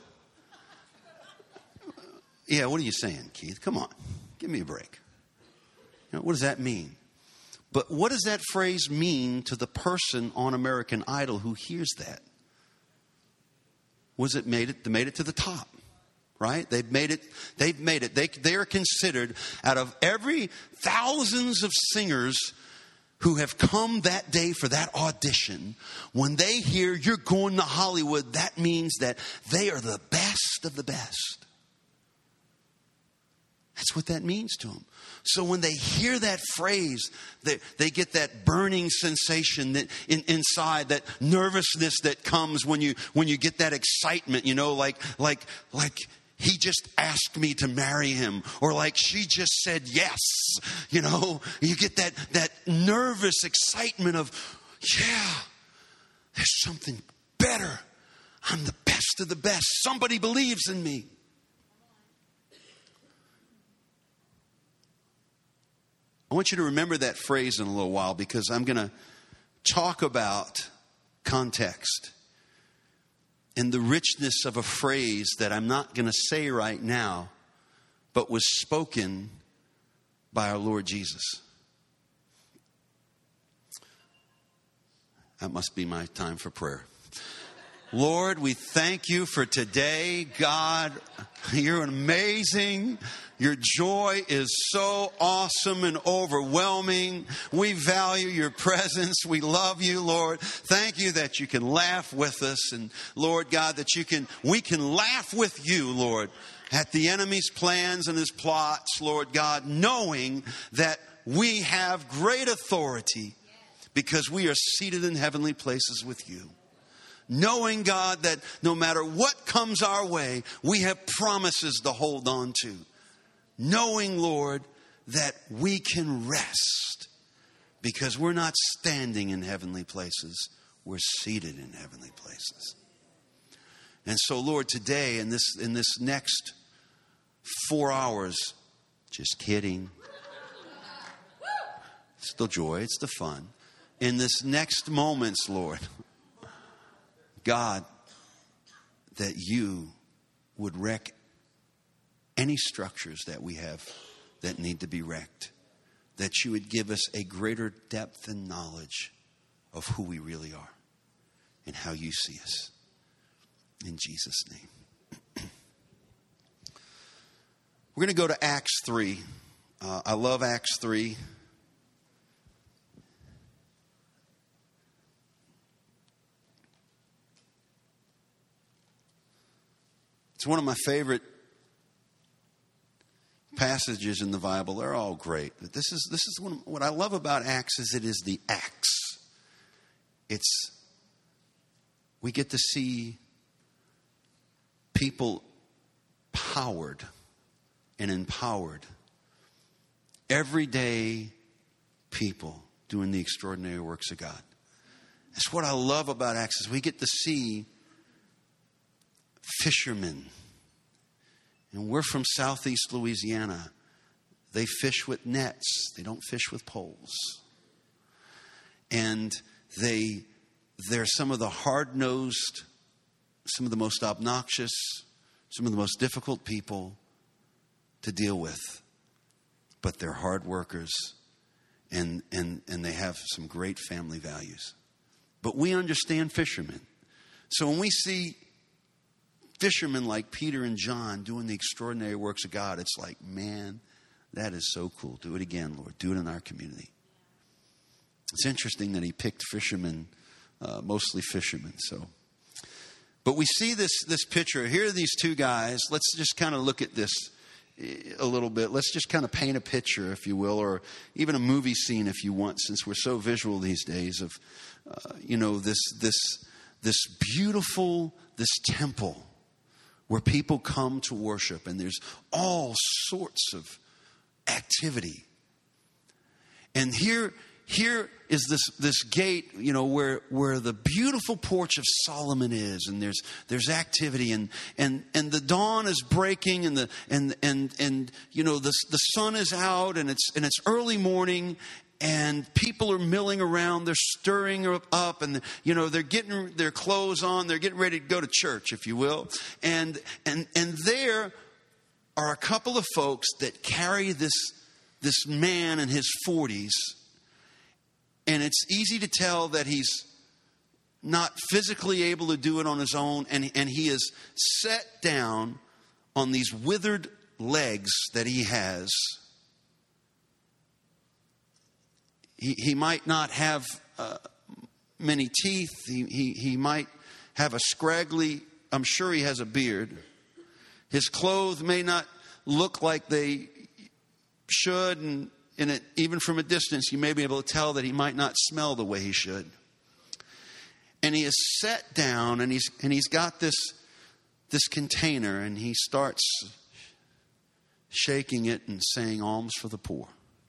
[SPEAKER 2] Yeah, what are you saying, Keith? Come on, give me a break. You know, what does that mean? But what does that phrase mean to the person on American Idol who hears that? Was it made it? They made it to the top, right? They've made it. They've made it. They they are considered, out of every thousands of singers who have come that day for that audition, when they hear "You're going to Hollywood," that means that they are the best of the best. That's what that means to them. So when they hear that phrase, they, they get that burning sensation that in, inside, that nervousness that comes when you when you get that excitement, you know, like like like he just asked me to marry him, or like she just said yes. You know, you get that that nervous excitement of, yeah, there's something better. I'm the best of the best. Somebody believes in me. I want you to remember that phrase in a little while, because I'm going to talk about context and the richness of a phrase that I'm not going to say right now, but was spoken by our Lord Jesus. That must be my time for prayer. Lord, we thank you for today. God, you're amazing. Your joy is so awesome and overwhelming. We value your presence. We love you, Lord. Thank you that you can laugh with us. And Lord God, that you can, we can laugh with you, Lord, at the enemy's plans and his plots, Lord God, knowing that we have great authority because we are seated in heavenly places with you. Knowing, God, that no matter what comes our way, we have promises to hold on to. Knowing, Lord, that we can rest because we're not standing in heavenly places. We're seated in heavenly places. And so, Lord, today in this in this next four hours, just kidding. It's the joy, it's the fun. In this next moments, Lord, God, that you would wreck any structures that we have that need to be wrecked. That you would give us a greater depth and knowledge of who we really are and how you see us. In Jesus' name. We're going to go to Acts three. Uh, I love Acts three. It's one of my favorite passages in the Bible. They're all great. But this is this is one, what I love about Acts is it is the Acts. It's we get to see people powered and empowered. Everyday people doing the extraordinary works of God. That's what I love about Acts is we get to see fishermen. And we're from southeast Louisiana. They fish with nets. They don't fish with poles. And they, they're some of the hard-nosed, some of the most obnoxious, some of the most difficult people to deal with. But they're hard workers, and, and, and they have some great family values. But we understand fishermen. So when we see fishermen like Peter and John doing the extraordinary works of God, it's like, man, that is so cool. Do it again, Lord. Do it in our community. It's interesting that he picked fishermen, uh, mostly fishermen. So, but we see this this picture. Here are these two guys. Let's just kind of look at this a little bit. Let's just kind of paint a picture, if you will, or even a movie scene, if you want, since we're so visual these days, of uh, you know this this this beautiful this temple where people come to worship, and there's all sorts of activity. And here. Here is this this gate, you know, where where the beautiful porch of Solomon is, and there's there's activity, and and and the dawn is breaking, and the and and and you know the the sun is out, and it's and it's early morning, and people are milling around, they're stirring up, and you know they're getting their clothes on, they're getting ready to go to church, if you will, and and and there are a couple of folks that carry this this man in his forties. And it's easy to tell that he's not physically able to do it on his own. And, and he is set down on these withered legs that he has. He, he might not have uh, many teeth. He, he, he might have a scraggly, I'm sure he has a beard. His clothes may not look like they should, and And it, even from a distance, you may be able to tell that he might not smell the way he should. And he is set down, and he's and he's got this this container, and he starts shaking it and saying, "Alms for the poor."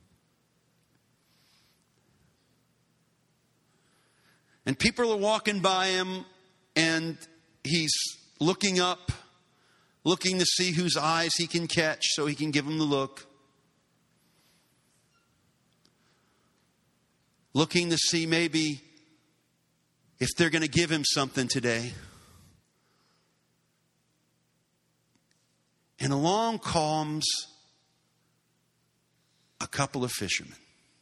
[SPEAKER 2] And people are walking by him, and he's looking up, looking to see whose eyes he can catch so he can give them the look. Looking to see maybe if they're going to give him something today. And along comes a couple of fishermen.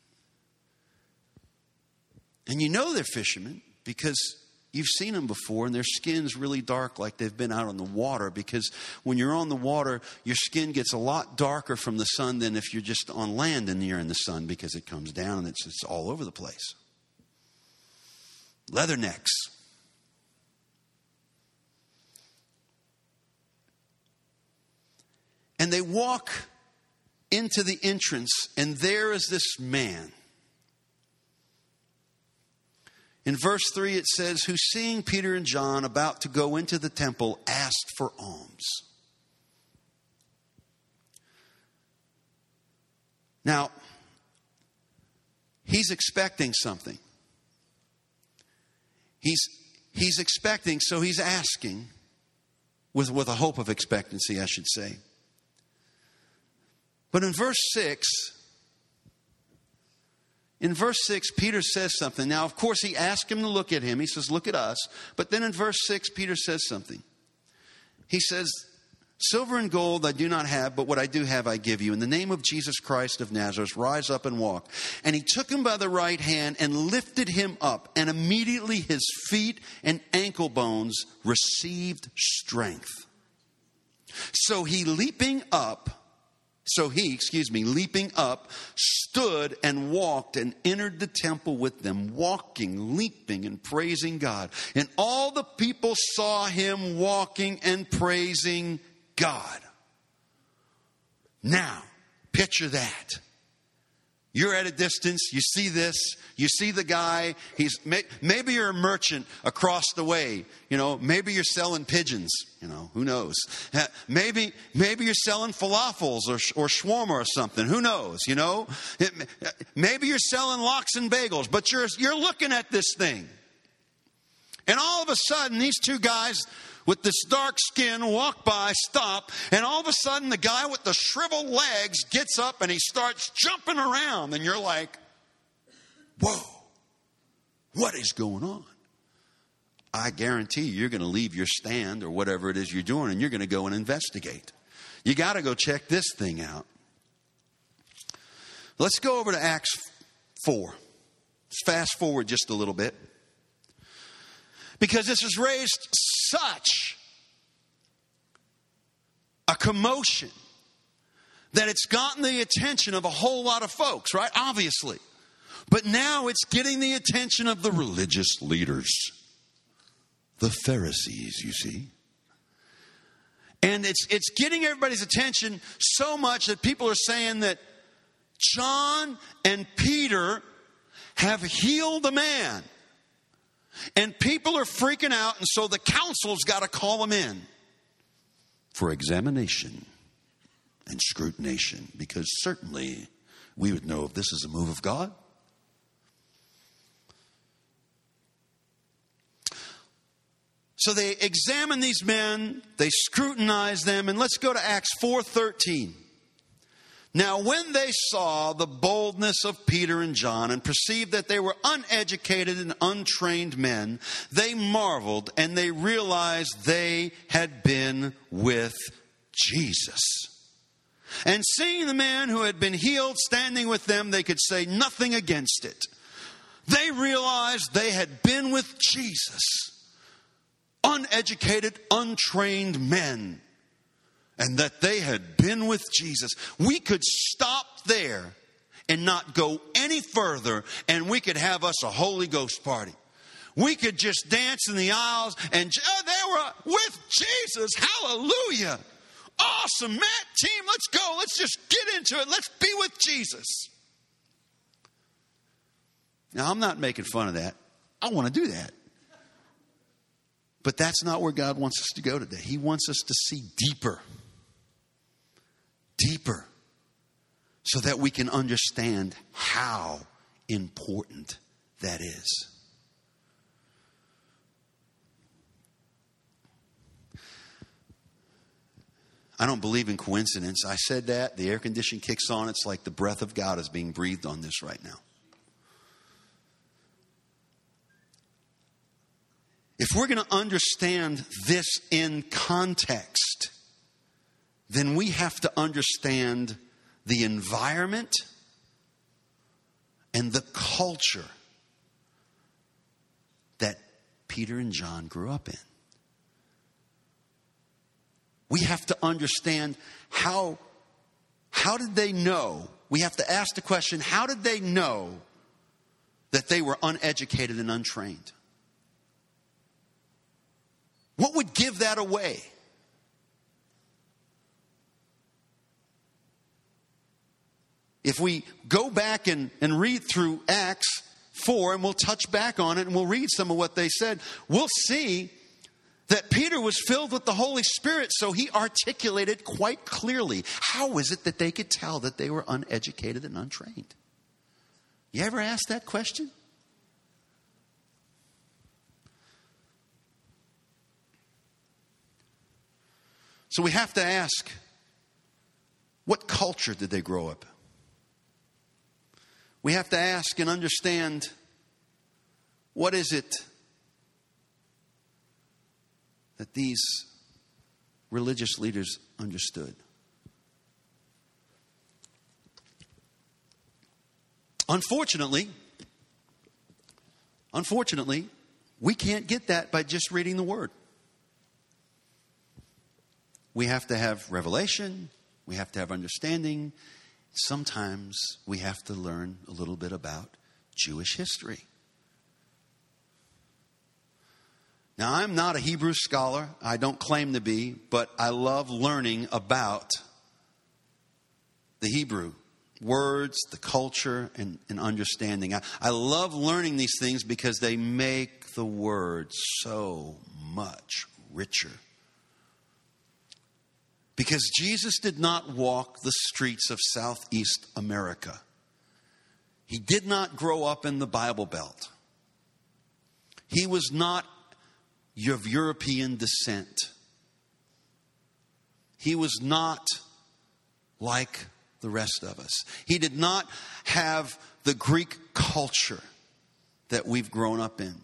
[SPEAKER 2] And you know they're fishermen because you've seen them before, and their skin's really dark like they've been out on the water, because when you're on the water, your skin gets a lot darker from the sun than if you're just on land and you're in the sun, because it comes down and it's, it's all over the place. Leathernecks. And they walk into the entrance, and there is this man. In verse three, it says, who seeing Peter and John about to go into the temple, asked for alms. Now, he's expecting something. He's, he's expecting, so he's asking with, with a hope of expectancy, I should say. But in verse six, In verse six, Peter says something. Now, of course, he asked him to look at him. He says, look at us. But then in verse six, Peter says something. He says, silver and gold I do not have, but what I do have I give you. In the name of Jesus Christ of Nazareth, rise up and walk. And he took him by the right hand and lifted him up. And immediately his feet and ankle bones received strength. So he leaping up, So he, excuse me, leaping up, stood and walked and entered the temple with them, walking, leaping, and praising God. And all the people saw him walking and praising God. Now, picture that. You're at a distance, you see this, you see the guy, he's maybe you're a merchant across the way, you know, maybe you're selling pigeons, you know, who knows? Maybe maybe you're selling falafels or or shawarma or something, who knows, you know? Maybe you're selling lox and bagels, but you're you're looking at this thing. And all of a sudden, these two guys with this dark skin walk by, stop, and all of a sudden the guy with the shriveled legs gets up and he starts jumping around, and you're like, whoa, what is going on? I guarantee you, you're going to leave your stand or whatever it is you're doing, and you're going to go and investigate. You got to go check this thing out. Let's go over to Acts four. Let's fast forward just a little bit. Because this has raised such a commotion that it's gotten the attention of a whole lot of folks, right? Obviously. But now it's getting the attention of the religious leaders. The Pharisees, you see. And it's it's getting everybody's attention so much that people are saying that John and Peter have healed a man. And people are freaking out, and so the council's got to call them in for examination and scrutination, because certainly we would know if this is a move of God. So they examine these men, they scrutinize them, and let's go to Acts four thirteen. Now when they saw the boldness of Peter and John and perceived that they were uneducated and untrained men, they marveled and they realized they had been with Jesus. And seeing the man who had been healed standing with them, they could say nothing against it. They realized they had been with Jesus. Uneducated, untrained men. And that they had been with Jesus. We could stop there and not go any further, and we could have us a Holy Ghost party. We could just dance in the aisles and oh, they were with Jesus. Hallelujah. Awesome, Matt team. Let's go. Let's just get into it. Let's be with Jesus. Now, I'm not making fun of that. I want to do that. But that's not where God wants us to go today. He wants us to see deeper. Deeper. So that we can understand how important that is. I don't believe in coincidence. I said that. The air conditioning kicks on. It's like the breath of God is being breathed on this right now. If we're going to understand this in context, then we have to understand the environment and the culture that Peter and John grew up in. We have to understand how, how did they know? We have to ask the question, how did they know that they were uneducated and untrained? What would give that away? If we go back and, and read through Acts four, and we'll touch back on it, and we'll read some of what they said, we'll see that Peter was filled with the Holy Spirit, so he articulated quite clearly. How is it that they could tell that they were uneducated and untrained? You ever ask that question? So we have to ask, what culture did they grow up in? We have to ask and understand, what is it that these religious leaders understood? Unfortunately, unfortunately, we can't get that by just reading the Word. We have to have revelation. We have to have understanding. Sometimes we have to learn a little bit about Jewish history. Now, I'm not a Hebrew scholar. I don't claim to be, but I love learning about the Hebrew words, the culture, and, and understanding. I, I love learning these things because they make the word so much richer. Because Jesus did not walk the streets of Southeast America. He did not grow up in the Bible Belt. He was not of European descent. He was not like the rest of us. He did not have the Greek culture that we've grown up in.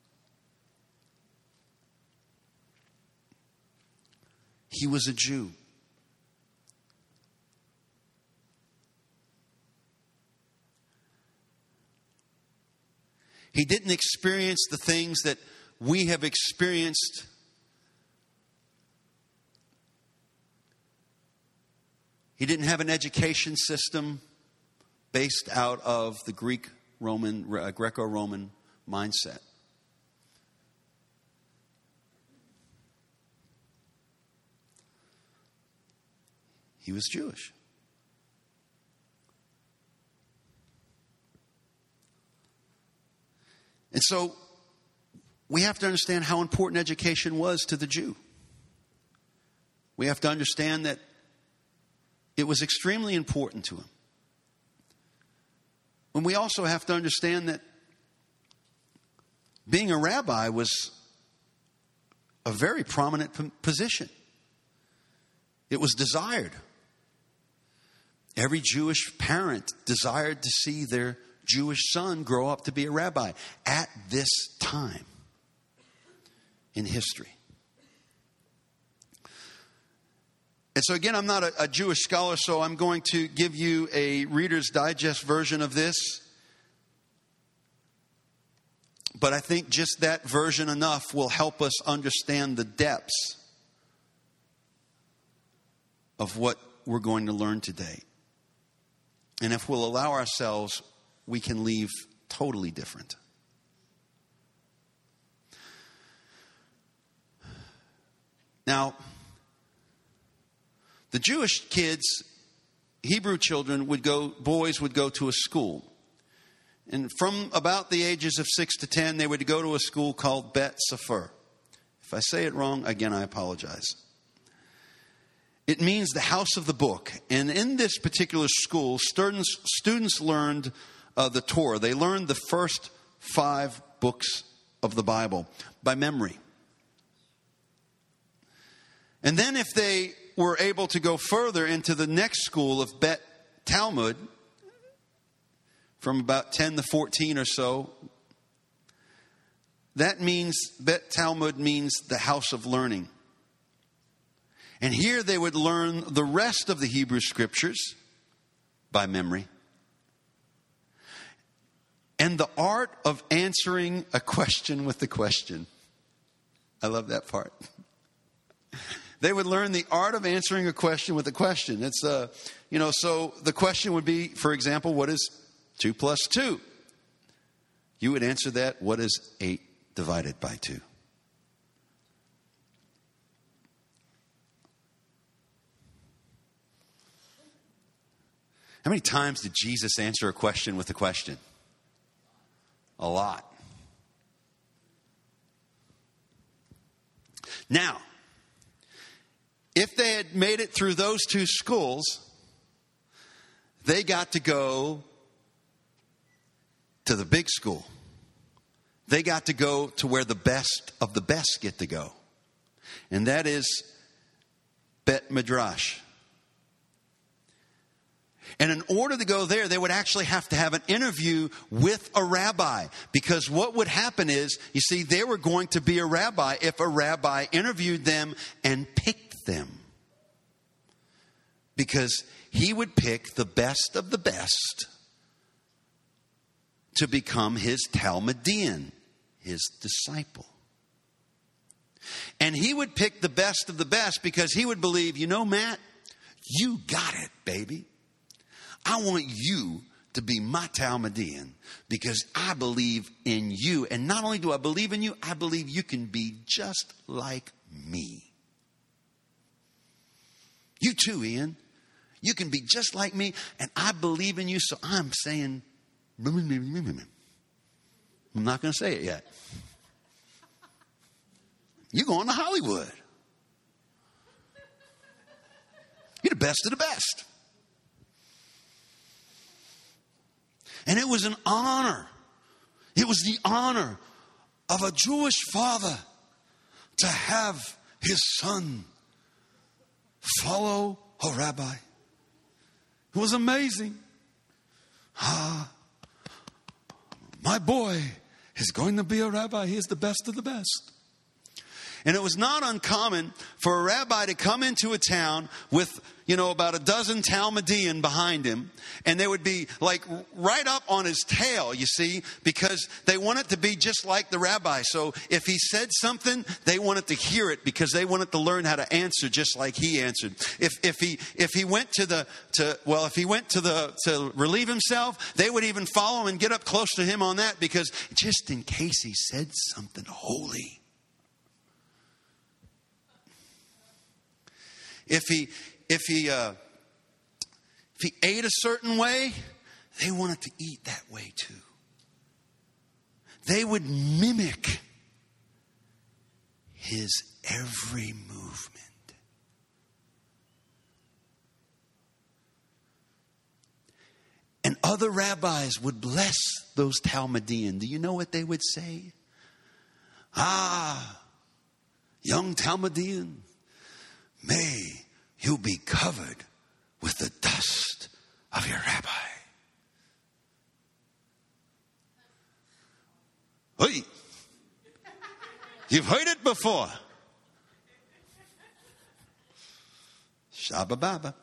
[SPEAKER 2] He was a Jew. He didn't experience the things that we have experienced he didn't have an education system based out of the Greek Roman, uh, Greco-Roman mindset. He was Jewish. And so we have to understand how important education was to the Jew. We have to understand that it was extremely important to him. And we also have to understand that being a rabbi was a very prominent p- position. It was desired. Every Jewish parent desired to see their Jewish son grow up to be a rabbi at this time in history. And so again, I'm not a, a Jewish scholar, so I'm going to give you a Reader's Digest version of this. But I think just that version enough will help us understand the depths of what we're going to learn today. And if we'll allow ourselves, we can leave totally different. Now, the Jewish kids, Hebrew children, would go, boys would go to a school. And from about the ages of six to ten, they would go to a school called Bet Sefer. If I say it wrong, again, I apologize. It means the house of the book. And in this particular school, students, students learned uh, the Torah. They learned the first five books of the Bible by memory. And then if they were able to go further into the next school of Bet Talmud, from about ten to fourteen or so, that means, Bet Talmud means the house of learning. And here they would learn the rest of the Hebrew scriptures by memory. And the art of answering a question with a question. I love that part. They would learn the art of answering a question with a question. It's, uh, you know, so the question would be, for example, what is two plus two? You would answer that, what is eight divided by two? How many times did Jesus answer a question with a question? A lot. Now, if they had made it through those two schools, they got to go to the big school. They got to go to where the best of the best get to go. And that is Bet Midrash. And in order to go there, they would actually have to have an interview with a rabbi. Because what would happen is, you see, they were going to be a rabbi if a rabbi interviewed them and picked them. Because he would pick the best of the best to become his Talmudian, his disciple. And he would pick the best of the best because he would believe, you know, Matt, you got it, baby. I want you to be my Talmudian because I believe in you. And not only do I believe in you, I believe you can be just like me. You too, Ian. You can be just like me, and I believe in you, so I'm saying, I'm not going to say it yet. You're going to Hollywood. You're the best of the best. And it was an honor. It was the honor of a Jewish father to have his son follow a rabbi. It was amazing. Ah, my boy is going to be a rabbi. He is the best of the best. And it was not uncommon for a rabbi to come into a town with, you know, about a dozen Talmudian behind him. And they would be like right up on his tail, you see, because they wanted to be just like the rabbi. So if he said something, they wanted to hear it because they wanted to learn how to answer just like he answered. If if he if he went to the to well, if he went to the to relieve himself, they would even follow him and get up close to him on that, because just in case he said something holy. If he, if he, uh, if he ate a certain way, they wanted to eat that way too. They would mimic his every movement. And other rabbis would bless those Talmudian. Do you know what they would say? Ah, young Talmudian, may you be covered with the dust of your rabbi. Hey, you've heard it before. Shabba Baba.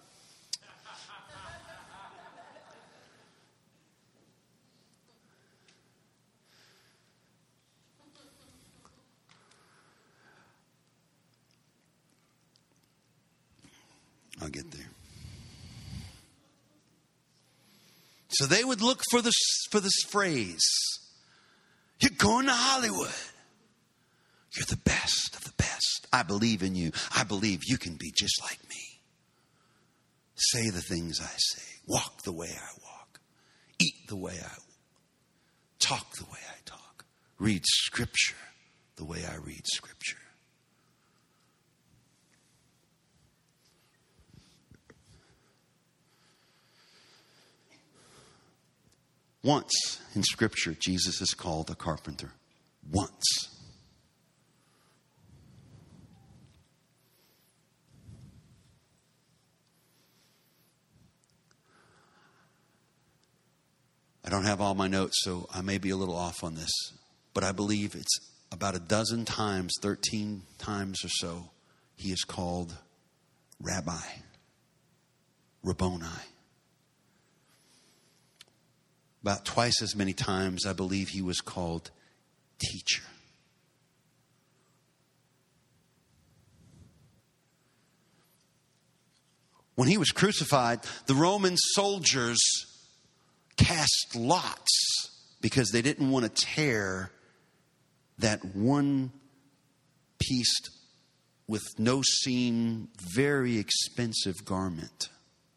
[SPEAKER 2] I'll get there. So they would look for this for this phrase. You're going to Hollywood. You're the best of the best. I believe in you. I believe you can be just like me. Say the things I say. Walk the way I walk. Eat the way I talk the way I talk. Read scripture the way I read scripture. Once in Scripture, Jesus is called a carpenter. Once. I don't have all my notes, so I may be a little off on this. But I believe it's about a dozen times, thirteen times or so, he is called Rabbi, Rabboni. About twice as many times, I believe he was called teacher. When he was crucified, the Roman soldiers cast lots because they didn't want to tear that one piece with no seam, very expensive garment.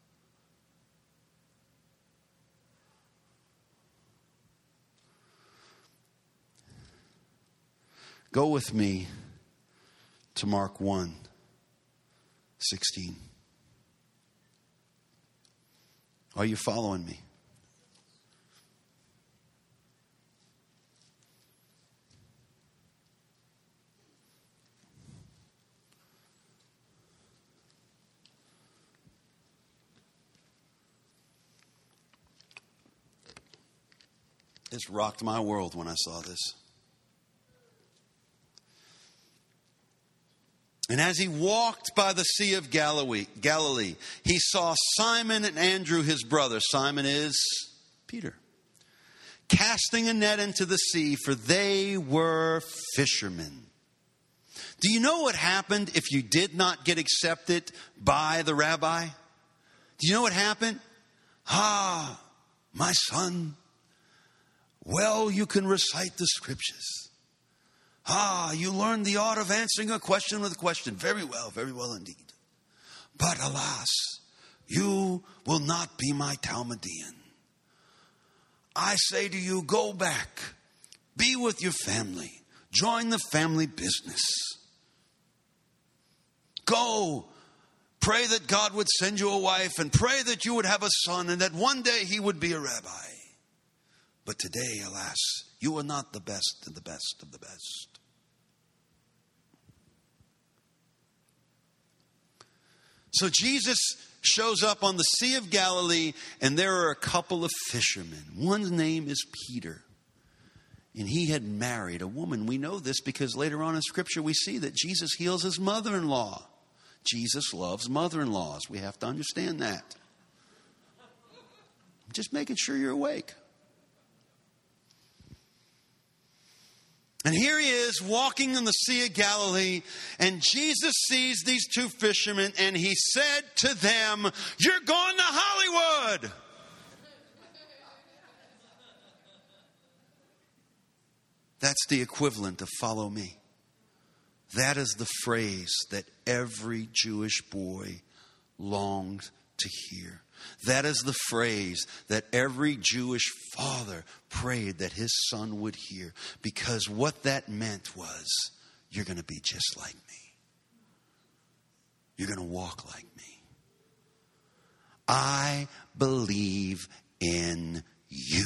[SPEAKER 2] Go with me to Mark one sixteen. Are you following me? This rocked my world when I saw this. And as he walked by the Sea of Galilee, Galilee, he saw Simon and Andrew, his brother. Simon is Peter. Casting a net into the sea, for they were fishermen. Do you know what happened if you did not get accepted by the rabbi? Do you know what happened? Ah, my son, well, you can recite the scriptures. Ah, you learned the art of answering a question with a question. Very well, very well indeed. But alas, you will not be my Talmudian. I say to you, go back, be with your family, join the family business. Go, pray that God would send you a wife and pray that you would have a son and that one day he would be a rabbi. But today, alas, you are not the best of the best of the best. So Jesus shows up on the Sea of Galilee, and there are a couple of fishermen. One's name is Peter. And he had married a woman. We know this because later on in Scripture we see that Jesus heals his mother-in-law. Jesus loves mother-in-laws. We have to understand that. I'm just making sure you're awake. And here he is walking on the Sea of Galilee, and Jesus sees these two fishermen, and he said to them, "You're going to Hollywood." That's the equivalent of "follow me." That is the phrase that every Jewish boy longed to hear. That is the phrase that every Jewish father prayed that his son would hear. Because what that meant was, you're going to be just like me. You're going to walk like me. I believe in you.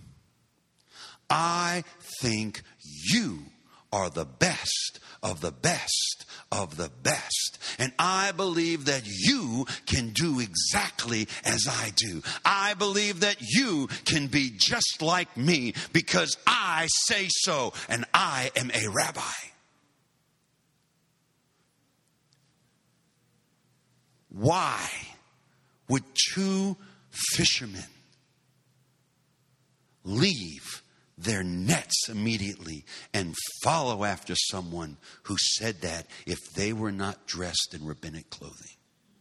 [SPEAKER 2] I think you are the best of the best of the best. And I believe that you can do exactly as I do. I believe that you can be just like me because I say so, and I am a rabbi. Why would two fishermen leave their nets immediately and follow after someone who said that if they were not dressed in rabbinic clothing?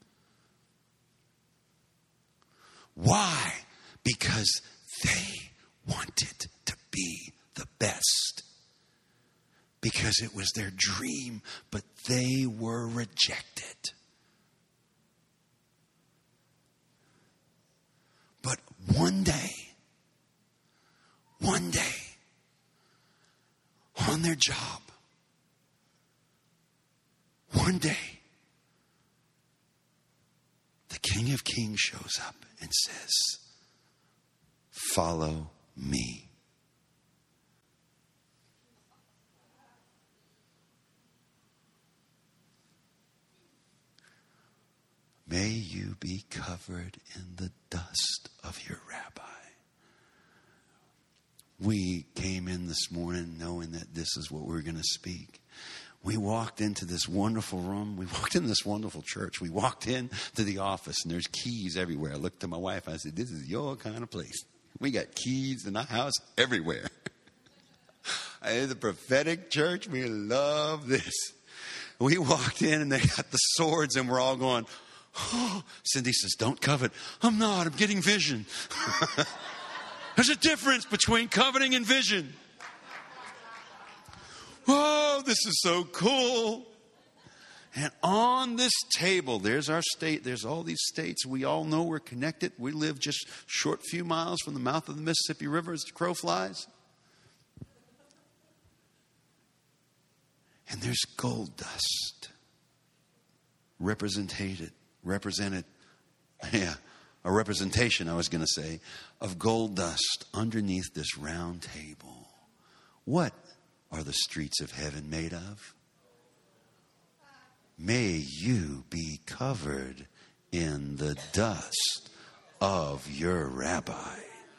[SPEAKER 2] Why? Because they wanted to be the best. Because it was their dream, but they were rejected. But one day, One day, on their job, one day, the King of Kings shows up and says, "Follow me." May you be covered in the dust of your rabbi. We came in this morning knowing that this is what we were going to speak. We walked into this wonderful room. We walked into this wonderful church. We walked in to the office, and there's keys everywhere. I looked at my wife. I said, "This is your kind of place. We got keys in our house everywhere." In the prophetic church, we love this. We walked in, and they got the swords, and we're all going, "Oh." Cindy says, "Don't covet." "I'm not. I'm getting vision." There's a difference between coveting and vision. Oh, this is so cool. And on this table, there's our state. There's all these states. We all know we're connected. We live just short few miles from the mouth of the Mississippi River as the crow flies. And there's gold dust. Represented, represented, yeah. A representation, I was going to say, of gold dust underneath this round table. What are the streets of heaven made of? May you be covered in the dust of your rabbi.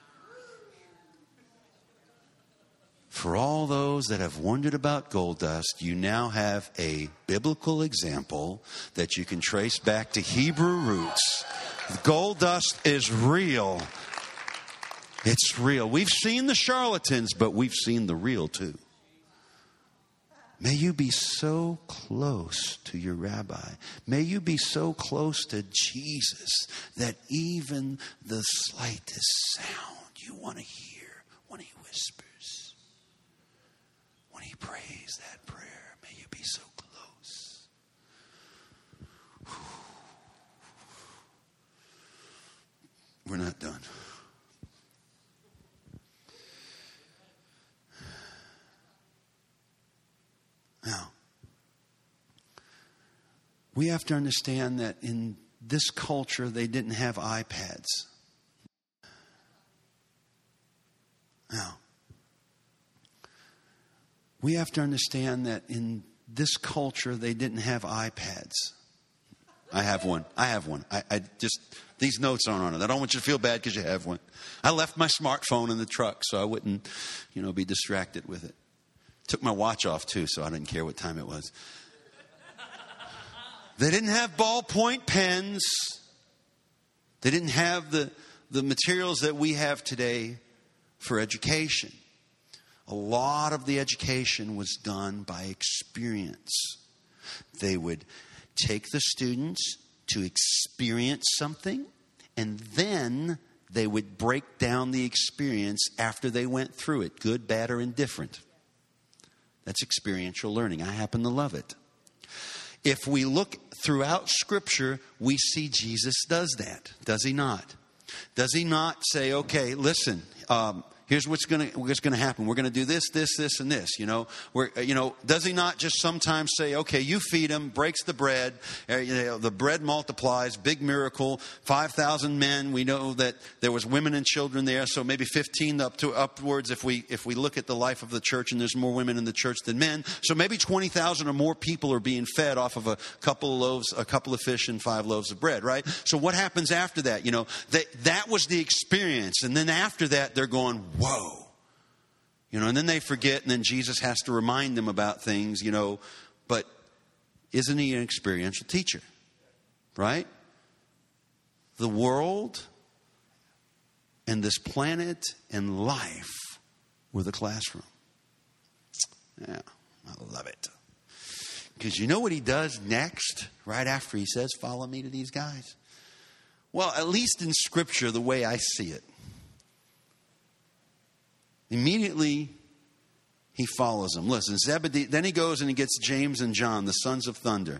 [SPEAKER 2] For all those that have wondered about gold dust, you now have a biblical example that you can trace back to Hebrew roots. Gold dust is real. It's real. We've seen the charlatans, but we've seen the real too. May you be so close to your rabbi. May you be so close to Jesus that even the slightest sound you want to hear when he whispers, when he prays that prayer, may you be so close. We're not done. Now, we have to understand that in this culture, they didn't have iPads. Now, we have to understand that in this culture, they didn't have iPads. I have one. I have one. I, I just, These notes aren't on it. I don't want you to feel bad because you have one. I left my smartphone in the truck so I wouldn't, you know, be distracted with it. Took my watch off too, so I didn't care what time it was. They didn't have ballpoint pens. They didn't have the, the materials that we have today for education. A lot of the education was done by experience. They would take the students to experience something, and then they would break down the experience after they went through it, good, bad, or indifferent. That's experiential learning. I happen to love it. If we look throughout Scripture, we see Jesus does that, does he not? Does he not say, okay, listen, um, here's what's going to what's going to happen. We're going to do this, this, this, and this. You know, we're, you know, does he not just sometimes say, okay, you feed him, breaks the bread, uh, you know, the bread multiplies, big miracle, five thousand men. We know that there was women and children there, so maybe fifteen up to upwards if we if we look at the life of the church, and there's more women in the church than men. So maybe twenty thousand or more people are being fed off of a couple of loaves, a couple of fish, and five loaves of bread, right? So what happens after that? You know, that that was the experience, and then after that, they're going, whoa. You know, and then they forget, and then Jesus has to remind them about things, you know. But isn't he an experiential teacher? Right? The world and this planet and life were the classroom. Yeah, I love it. Because you know what he does next, right after he says, follow me to these guys? Well, at least in Scripture, the way I see it. Immediately, he follows them. Listen, Zebedee, then he goes and he gets James and John, the sons of thunder.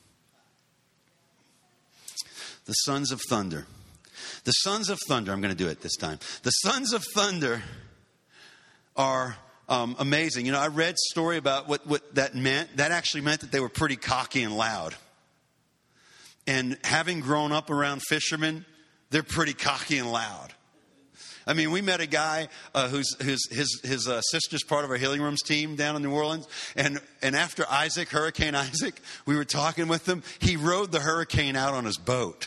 [SPEAKER 2] The sons of thunder. The sons of thunder, I'm going to do it this time. The sons of thunder are um, amazing. You know, I read a story about what, what that meant. That actually meant that they were pretty cocky and loud. And having grown up around fishermen, they're pretty cocky and loud. I mean, we met a guy uh, who's, who's his his uh, sister's part of our Healing Rooms team down in New Orleans. And, and after Isaac, Hurricane Isaac, we were talking with him. He rode the hurricane out on his boat.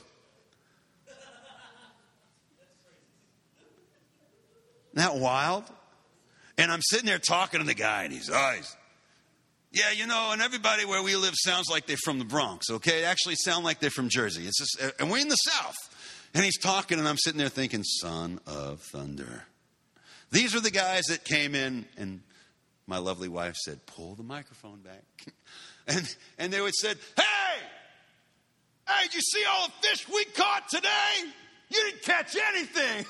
[SPEAKER 2] Isn't that wild? And I'm sitting there talking to the guy, and he's, oh, he's, yeah, you know, and everybody where we live sounds like they're from the Bronx, okay? They actually sound like they're from Jersey. It's just, and we're in the South. And he's talking, and I'm sitting there thinking, son of thunder. These are the guys that came in, and my lovely wife said, pull the microphone back. And and they would said, hey, hey, did you see all the fish we caught today? You didn't catch anything.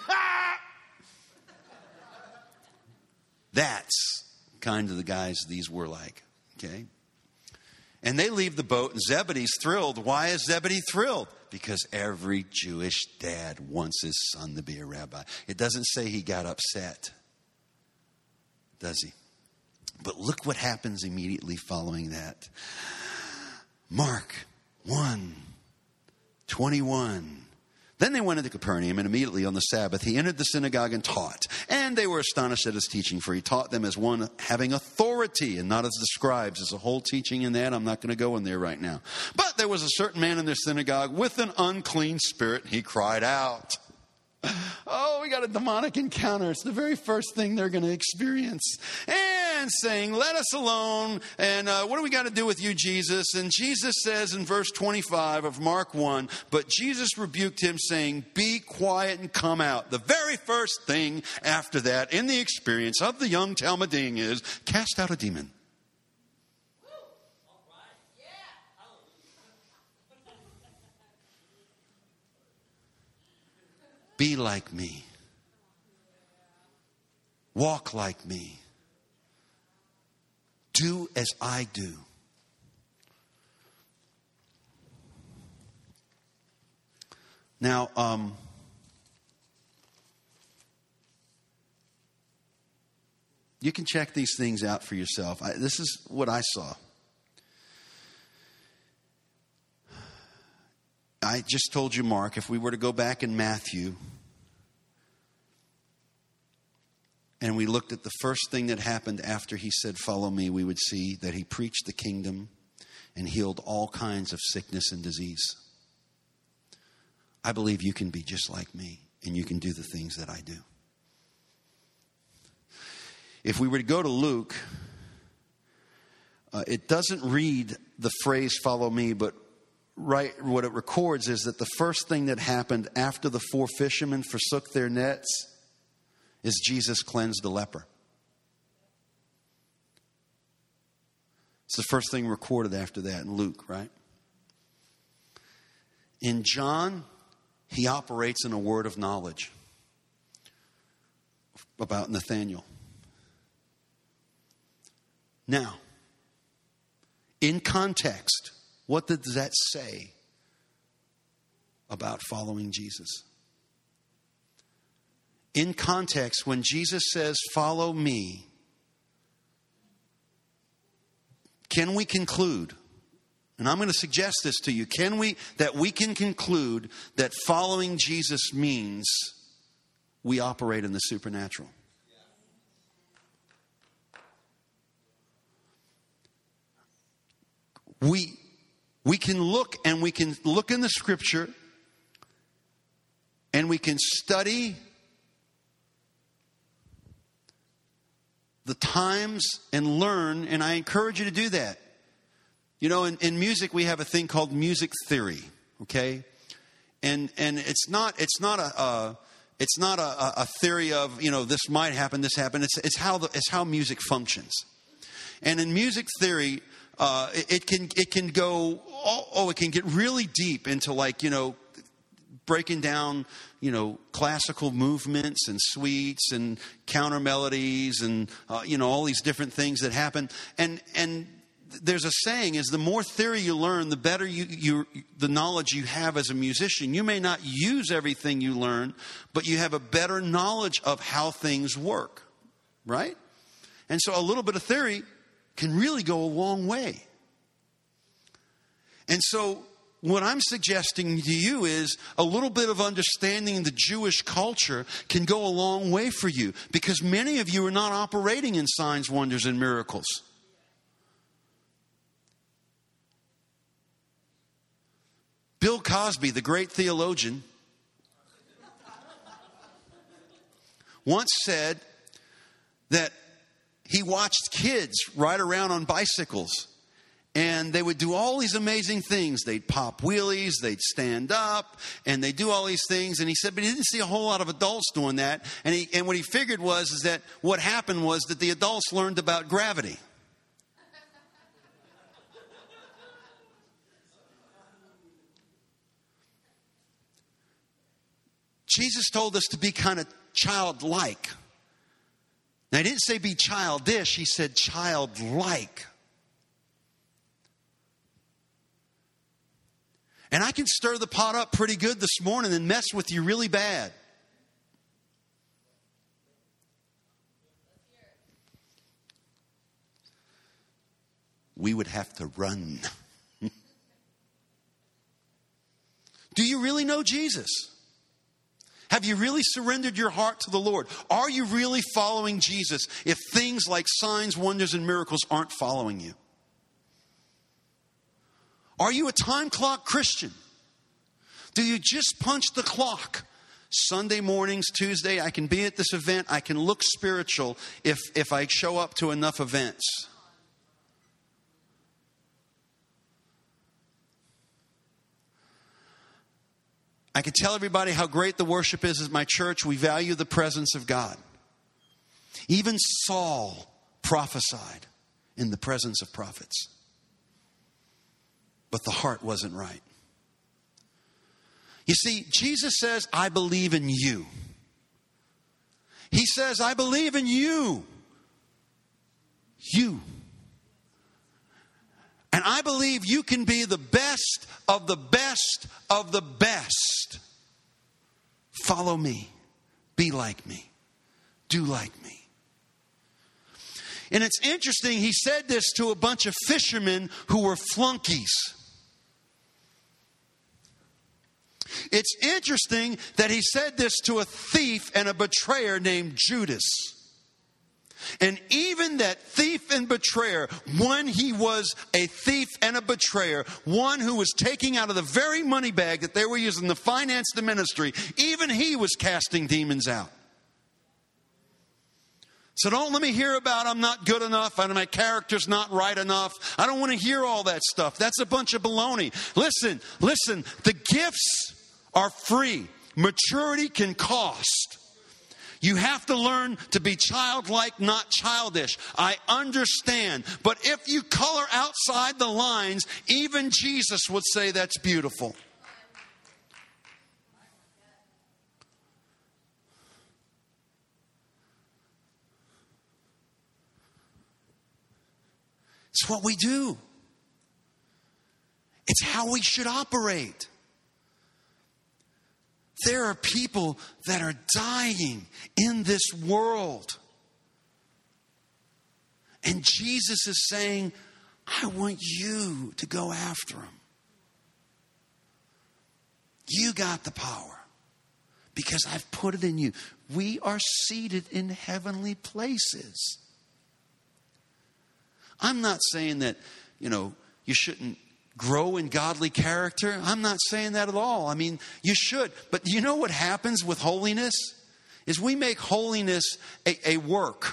[SPEAKER 2] That's kind of the guys these were like, okay? And they leave the boat, and Zebedee's thrilled. Why is Zebedee thrilled? Because every Jewish dad wants his son to be a rabbi. It doesn't say he got upset, does he? But look what happens immediately following that. Mark one twenty-one. Then they went into Capernaum, and immediately on the Sabbath he entered the synagogue and taught. And they were astonished at his teaching, for he taught them as one having authority and not as the scribes. There's a whole teaching in that. I'm not going to go in there right now. But there was a certain man in their synagogue with an unclean spirit. He cried out. Oh, we got a demonic encounter. It's the very first thing they're going to experience. And saying, let us alone. And uh, what do we got to do with you, Jesus? And Jesus says in verse twenty-five of Mark one, but Jesus rebuked him, saying, be quiet and come out. The very first thing after that in the experience of the young Talmudim is cast out a demon. Be like me. Walk like me. Do as I do. Now, um, you can check these things out for yourself. I, this is what I saw. I just told you, Mark, if we were to go back in Matthew and we looked at the first thing that happened after he said, follow me, we would see that he preached the kingdom and healed all kinds of sickness and disease. I believe you can be just like me and you can do the things that I do. If we were to go to Luke, uh, it doesn't read the phrase follow me, but right, what it records is that the first thing that happened after the four fishermen forsook their nets is Jesus cleansed a leper. It's the first thing recorded after that in Luke, right? In John, he operates in a word of knowledge about Nathanael. Now, in context, what does that say about following Jesus? In context, when Jesus says, follow me, can we conclude, and I'm going to suggest this to you, can we, that we can conclude that following Jesus means we operate in the supernatural? We, we can look and we can look in the scripture and we can study the times and learn, and I encourage you to do that. You know, in, in music we have a thing called music theory, okay? And and it's not it's not a, a it's not a, a theory of, you know, this might happen, this happened. It's it's how the, it's how music functions. And in music theory, uh, it, it can it can go oh, oh it can get really deep into, like, you know, breaking down, you know, classical movements and suites and counter melodies and, uh, you know, all these different things that happen. And and there's a saying is the more theory you learn, the better you, you the knowledge you have as a musician. You may not use everything you learn, but you have a better knowledge of how things work, right? And so a little bit of theory can really go a long way. And so what I'm suggesting to you is a little bit of understanding the Jewish culture can go a long way for you, because many of you are not operating in signs, wonders, and miracles. Bill Cosby, the great theologian, once said that he watched kids ride around on bicycles. And they would do all these amazing things. They'd pop wheelies, they'd stand up, and they'd do all these things. And he said, but he didn't see a whole lot of adults doing that. And he, and what he figured was is that what happened was that the adults learned about gravity. Jesus told us to be kind of childlike. Now, he didn't say be childish, he said childlike. And I can stir the pot up pretty good this morning and mess with you really bad. We would have to run. Do you really know Jesus? Have you really surrendered your heart to the Lord? Are you really following Jesus if things like signs, wonders, and miracles aren't following you? Are you a time clock Christian? Do you just punch the clock? Sunday mornings, Tuesday, I can be at this event. I can look spiritual if, if I show up to enough events. I can tell everybody how great the worship is at my church. We value the presence of God. Even Saul prophesied in the presence of prophets. But the heart wasn't right. You see, Jesus says, I believe in you. He says, I believe in you. You. And I believe you can be the best of the best of the best. Follow me. Be like me. Do like me. And it's interesting, he said this to a bunch of fishermen who were flunkies. It's interesting that he said this to a thief and a betrayer named Judas. And even that thief and betrayer, when he was a thief and a betrayer, one who was taking out of the very money bag that they were using to finance the ministry, even he was casting demons out. So don't let me hear about I'm not good enough and my character's not right enough. I don't want to hear all that stuff. That's a bunch of baloney. Listen, listen, the gifts are free. Maturity can cost. You have to learn to be childlike, not childish. I understand. But if you color outside the lines, even Jesus would say that's beautiful. It's what we do. It's how we should operate. There are people that are dying in this world. And Jesus is saying, I want you to go after them. You got the power because I've put it in you. We are seated in heavenly places. I'm not saying that, you know, you shouldn't grow in godly character. I'm not saying that at all. I mean, you should. But you know what happens with holiness? Is we make holiness a, a work.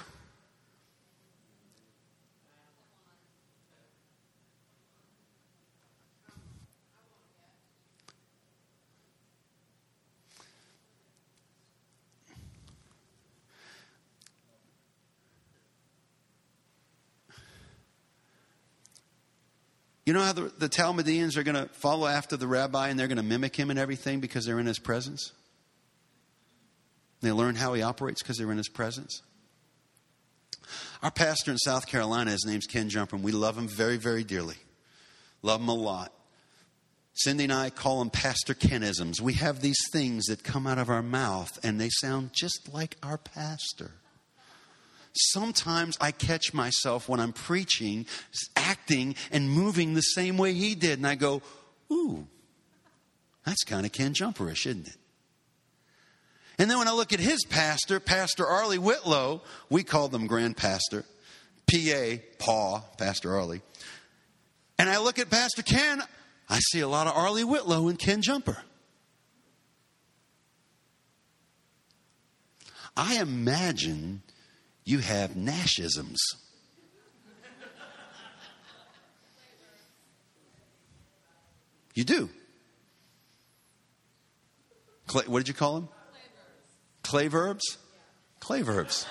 [SPEAKER 2] You know how the, the Talmudians are going to follow after the rabbi and they're going to mimic him and everything because they're in his presence? They learn how he operates because they're in his presence. Our pastor in South Carolina, his name's Ken Jumper, and we love him very, very dearly. Love him a lot. Cindy and I call them Pastor Kenisms. We have these things that come out of our mouth and they sound just like our pastor. Sometimes I catch myself when I'm preaching, acting and moving the same way he did. And I go, ooh, that's kind of Ken Jumperish, isn't it? And then when I look at his pastor, Pastor Arlie Whitlow, we call them Grand Pastor, P A, Paw, Pastor Arlie. And I look at Pastor Ken, I see a lot of Arlie Whitlow and Ken Jumper. I imagine you have Nashisms. You do. Clay, what did you call them? Clay verbs. Clay verbs.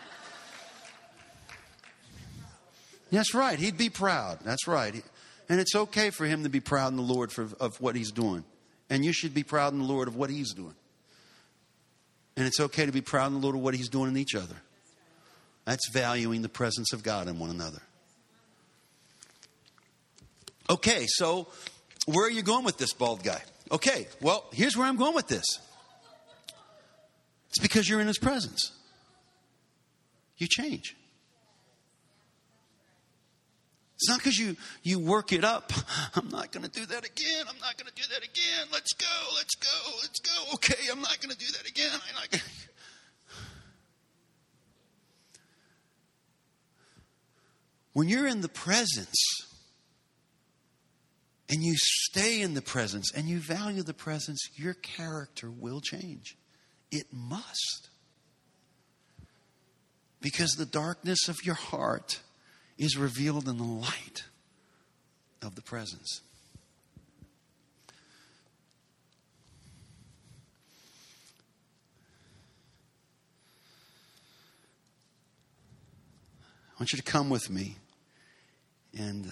[SPEAKER 2] That's right. He'd be proud. That's right. And it's okay for him to be proud in the Lord for, of what he's doing. And you should be proud in the Lord of what he's doing. And it's okay to be proud in the Lord of what he's doing in each other. That's valuing the presence of God in one another. Okay, so where are you going with this, bald guy? Okay, well, here's where I'm going with this. It's because you're in his presence. You change. It's not because you, you work it up. I'm not going to do that again. I'm not going to do that again. Let's go, let's go, let's go. Okay, I'm not going to do that again. I'm not gonna... When you're in the presence and you stay in the presence and you value the presence, your character will change. It must. Because the darkness of your heart is revealed in the light of the presence. I want you to come with me and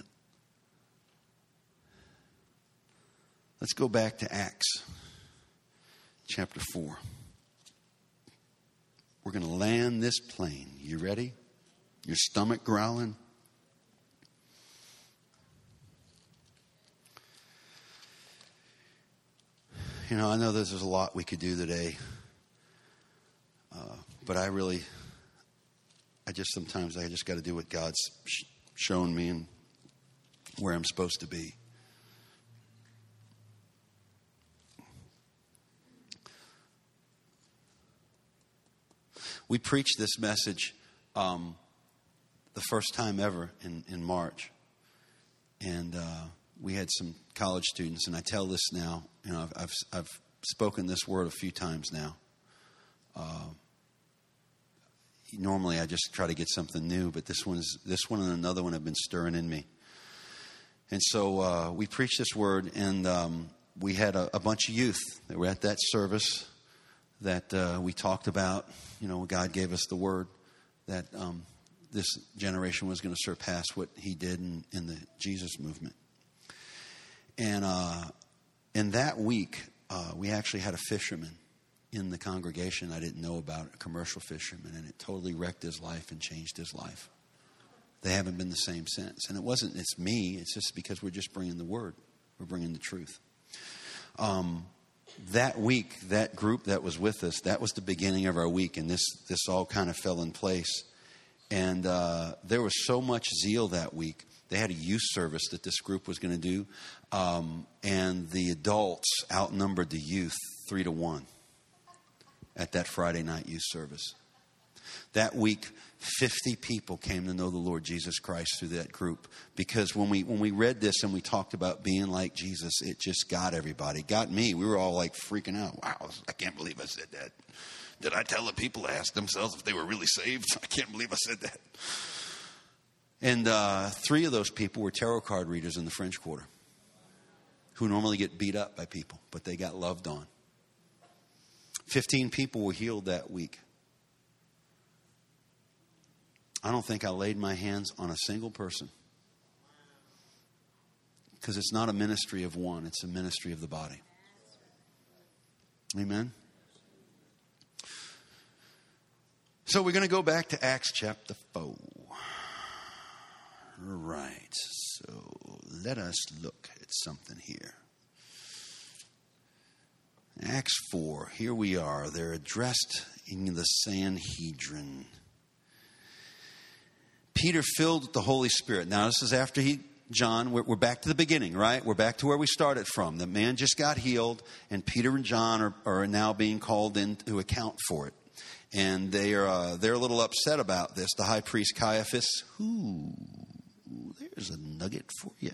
[SPEAKER 2] let's go back to Acts chapter four. We're going to land this plane. You ready? Your stomach growling? You know, I know there's a lot we could do today, uh, but I really, I just sometimes I just got to do what God's sh- shown me and where I'm supposed to be. We preached this message um, the first time ever in, in March. And uh, we had some college students, and I tell this now, you know, I've, I've, I've spoken this word a few times now. Uh, normally I just try to get something new, but this one's, this one and another one have been stirring in me. And so uh, we preached this word, and um, we had a, a bunch of youth that were at that service that uh, we talked about. You know, God gave us the word that um, this generation was going to surpass what he did in, in the Jesus movement. And uh, in that week, uh, we actually had a fisherman in the congregation I didn't know about, a commercial fisherman, and it totally wrecked his life and changed his life. They haven't been the same since. And it wasn't, it's me, it's just because we're just bringing the word. We're bringing the truth. Um, that week, that group that was with us, that was the beginning of our week, and this, this all kind of fell in place. And uh, there was so much zeal that week. They had a youth service that this group was going to do, um, and the adults outnumbered the youth three to one at that Friday night youth service. That week, fifty people came to know the Lord Jesus Christ through that group. Because when we when we read this and we talked about being like Jesus, it just got everybody. It got me. We were all like freaking out. Wow, I can't believe I said that. Did I tell the people to ask themselves if they were really saved? I can't believe I said that. And uh, three of those people were tarot card readers in the French Quarter who normally get beat up by people, but they got loved on. Fifteen people were healed that week. I don't think I laid my hands on a single person. Because it's not a ministry of one. It's a ministry of the body. Amen? So we're going to go back to Acts chapter four. Right. So let us look at something here. Acts four. Here we are. They're addressed in the Sanhedrin. Peter filled with the Holy Spirit. Now, this is after he, John, we're, we're back to the beginning, right? We're back to where we started from. The man just got healed, and Peter and John are, are now being called in to account for it. And they are, uh, they're a little upset about this. The high priest Caiaphas, ooh, there's a nugget for you.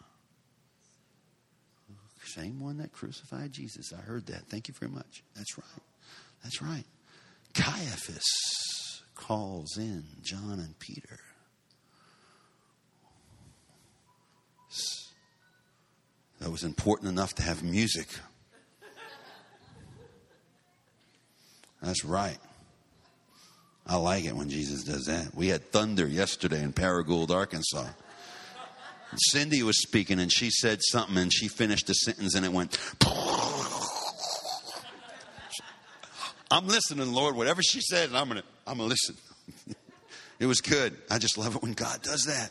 [SPEAKER 2] Same one that crucified Jesus. I heard that. Thank you very much. That's right. That's right. Caiaphas calls in John and Peter. That was important enough to have music. That's right. I like it when Jesus does that. We had thunder yesterday in Paragould, Arkansas. Cindy was speaking and she said something and she finished a sentence and it went. I'm listening, Lord. Whatever she said, I'm gonna, I'm gonna listen. It was good. I just love it when God does that.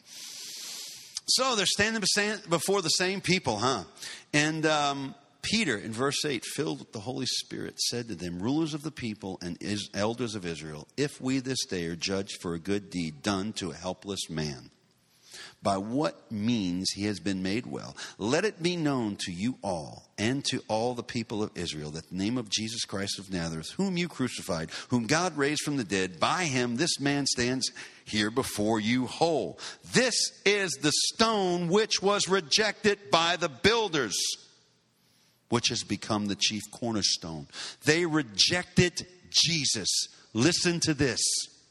[SPEAKER 2] So they're standing before the same people, huh? And um, Peter, in verse eight, filled with the Holy Spirit, said to them, rulers of the people and is- elders of Israel, if we this day are judged for a good deed done to a helpless man, by what means he has been made well, let it be known to you all and to all the people of Israel that the name of Jesus Christ of Nazareth, whom you crucified, whom God raised from the dead, by him this man stands here before you whole. This is the stone which was rejected by the builders, which has become the chief cornerstone. They rejected Jesus. Listen to this.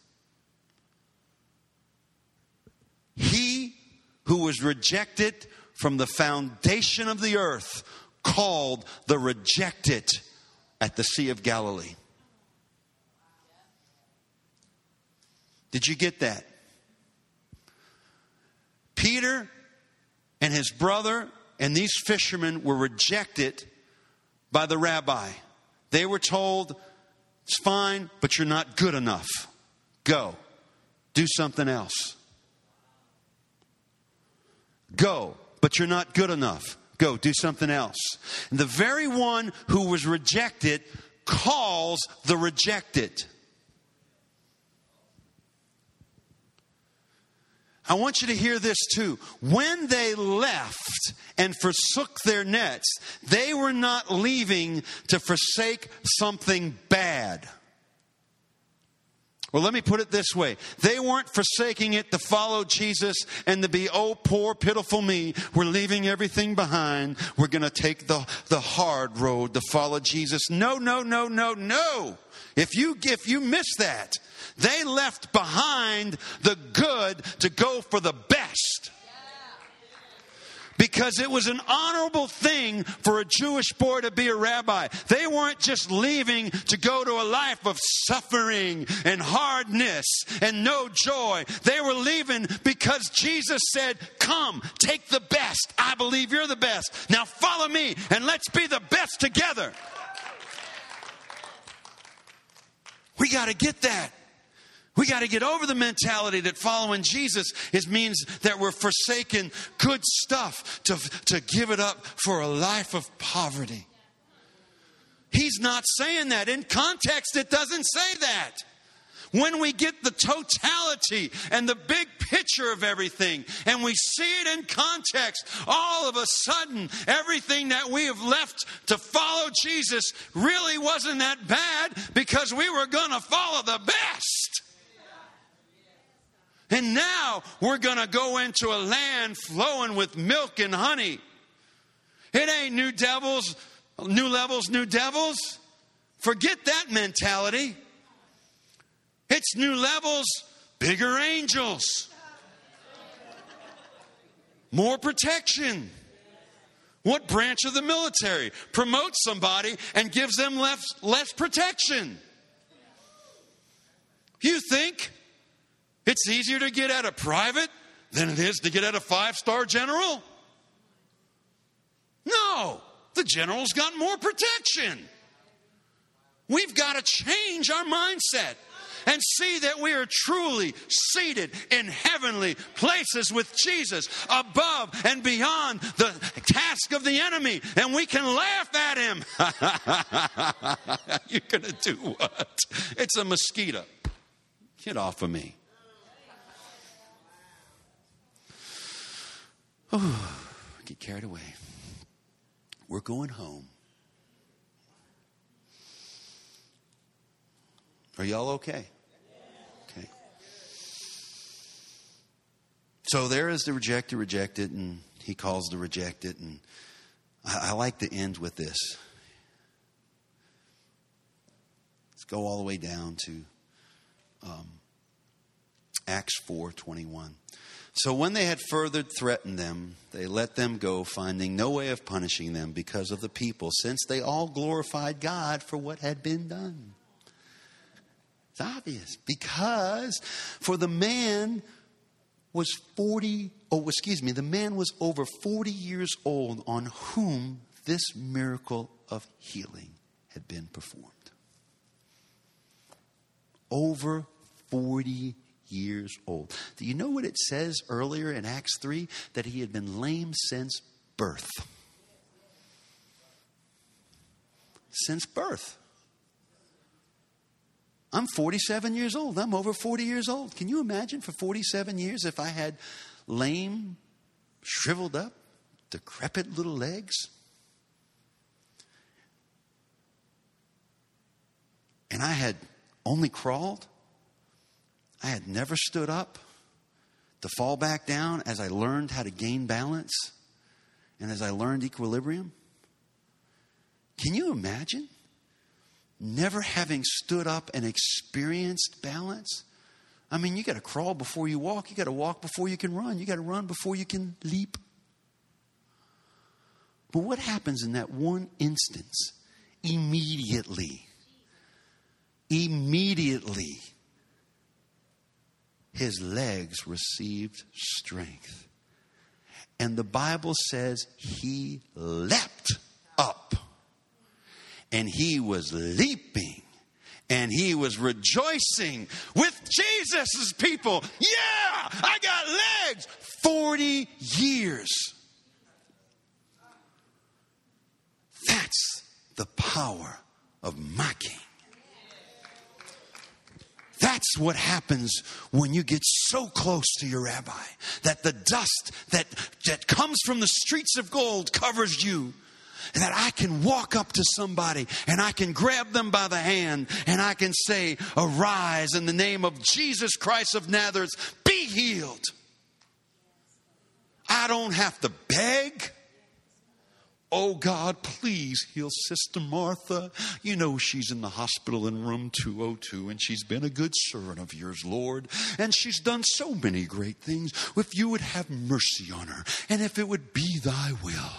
[SPEAKER 2] He who was rejected from the foundation of the earth, called the rejected at the Sea of Galilee. Did you get that? Peter and his brother and these fishermen were rejected by the rabbi. They were told, it's fine, but you're not good enough. Go. Do something else. Go, but you're not good enough. Go, do something else. And the very one who was rejected calls the rejected. I want you to hear this too. When they left and forsook their nets, they were not leaving to forsake something bad. Well, let me put it this way. They weren't forsaking it to follow Jesus and to be, oh, poor, pitiful me. We're leaving everything behind. We're going to take the, the hard road to follow Jesus. No, no, no, no, no. If you, if you miss that, they left behind the good to go for the best. Because it was an honorable thing for a Jewish boy to be a rabbi. They weren't just leaving to go to a life of suffering and hardness and no joy. They were leaving because Jesus said, come, take the best. I believe you're the best. Now follow me and let's be the best together. We got to get that. We got to get over the mentality that following Jesus is means that we're forsaking good stuff to, to give it up for a life of poverty. He's not saying that. In context, it doesn't say that. When we get the totality and the big picture of everything and we see it in context, all of a sudden, everything that we have left to follow Jesus really wasn't that bad because we were going to follow the best. And now we're going to go into a land flowing with milk and honey. It ain't new devils, new levels, new devils. Forget that mentality. It's new levels, bigger angels. More protection. What branch of the military promotes somebody and gives them less, less protection? You think it's easier to get at a private than it is to get at a five-star general? No, the general's got more protection. We've got to change our mindset and see that we are truly seated in heavenly places with Jesus, above and beyond the task of the enemy. And we can laugh at him. You're going to do what? It's a mosquito. Get off of me. Oh, get carried away. We're going home. Are y'all okay? Okay. So there is the rejected, rejected, and he calls the rejected. And I, I like to end with this. Let's go all the way down to um, Acts four twenty-one. So when they had further threatened them, they let them go, finding no way of punishing them because of the people, since they all glorified God for what had been done. It's obvious. Because for the man was forty, oh, excuse me, the man was over forty years old on whom this miracle of healing had been performed. Over forty years old. Do you know what it says earlier in Acts three? That he had been lame since birth. Since birth. I'm forty-seven years old. I'm over forty years old. Can you imagine for forty-seven years if I had lame, shriveled up, decrepit little legs? And I had only crawled? I had never stood up to fall back down as I learned how to gain balance and as I learned equilibrium. Can you imagine never having stood up and experienced balance? I mean, you got to crawl before you walk. You got to walk before you can run. You got to run before you can leap. But what happens in that one instance? Immediately. Immediately. His legs received strength. And the Bible says he leapt up. And he was leaping. And he was rejoicing with Jesus' people. Yeah, I got legs. forty years. That's the power of my King. That's what happens when you get so close to your rabbi, that the dust that, that comes from the streets of gold covers you. That I can walk up to somebody and I can grab them by the hand and I can say, arise in the name of Jesus Christ of Nazareth, be healed. I don't have to beg. Oh God, please heal Sister Martha. You know she's in the hospital in room two oh two and she's been a good servant of yours, Lord. And she's done so many great things. If you would have mercy on her and if it would be thy will.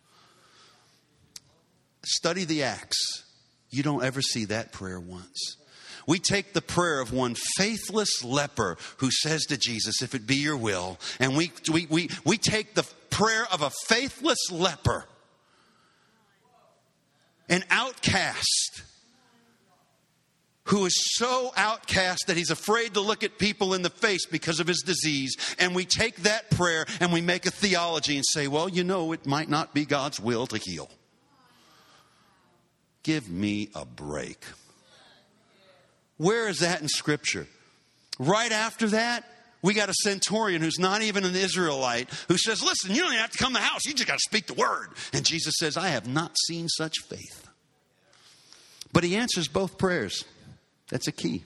[SPEAKER 2] Study the Acts. You don't ever see that prayer once. We take the prayer of one faithless leper who says to Jesus, if it be your will. And we, we, we, we take the prayer of a faithless leper, an outcast, who is so outcast that he's afraid to look at people in the face because of his disease. And we take that prayer and we make a theology and say, well, you know, it might not be God's will to heal. Give me a break. Where is that in Scripture? Right after that, we got a centurion who's not even an Israelite who says, listen, you don't even have to come to the house. You just got to speak the word. And Jesus says, I have not seen such faith. But he answers both prayers. That's a key.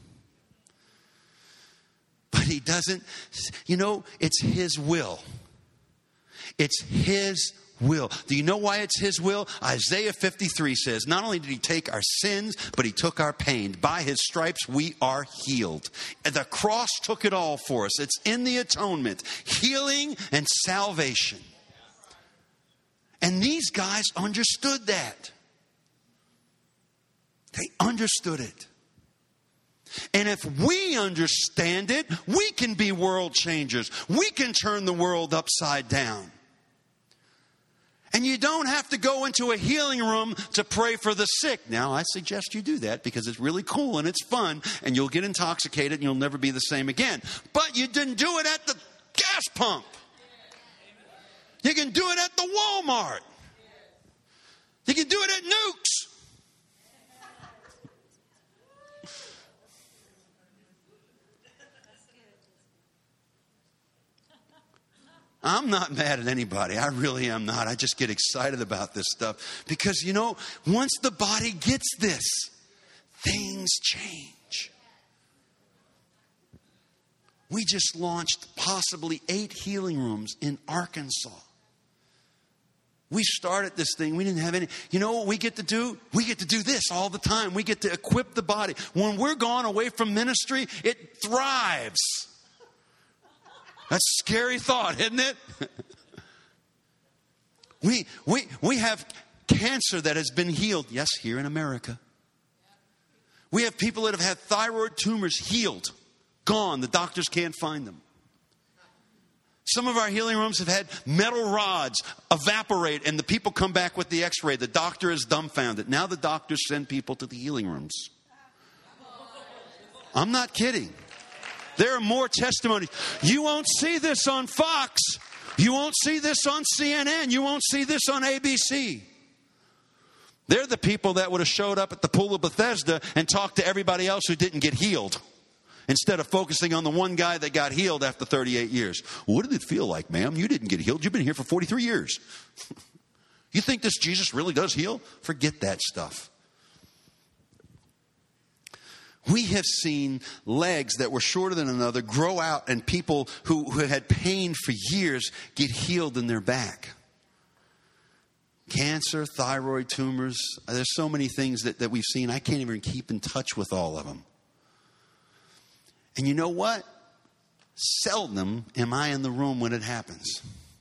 [SPEAKER 2] But he doesn't, you know, it's his will. It's his will. Do you know why it's his will? Isaiah fifty-three says, not only did he take our sins, but he took our pain. By his stripes we are healed. And the cross took it all for us. It's in the atonement, healing and salvation. And these guys understood that. They understood it. And if we understand it, we can be world changers. We can turn the world upside down. And you don't have to go into a healing room to pray for the sick. Now, I suggest you do that because it's really cool and it's fun and you'll get intoxicated and you'll never be the same again. But you didn't do it at the gas pump. You can do it at the Walmart. You can do it at Nukes. I'm not mad at anybody. I really am not. I just get excited about this stuff. Because, you know, once the body gets this, things change. We just launched possibly eight healing rooms in Arkansas. We started this thing. We didn't have any. You know what we get to do? We get to do this all the time. We get to equip the body. When we're gone away from ministry, it thrives. That's a scary thought, isn't it? we, we, we have cancer that has been healed. Yes, here in America. We have people that have had thyroid tumors healed. Gone. The doctors can't find them. Some of our healing rooms have had metal rods evaporate and the people come back with the x-ray. The doctor is dumbfounded. Now the doctors send people to the healing rooms. I'm not kidding. There are more testimonies. You won't see this on Fox. You won't see this on C N N. You won't see this on A B C. They're the people that would have showed up at the Pool of Bethesda and talked to everybody else who didn't get healed, instead of focusing on the one guy that got healed after thirty-eight years. What did it feel like, ma'am? You didn't get healed. You've been here for forty-three years. You think this Jesus really does heal? Forget that stuff. We have seen legs that were shorter than another grow out and people who, who had pain for years get healed in their back. Cancer, thyroid tumors. There's so many things that, that we've seen. I can't even keep in touch with all of them. And you know what? Seldom am I in the room when it happens.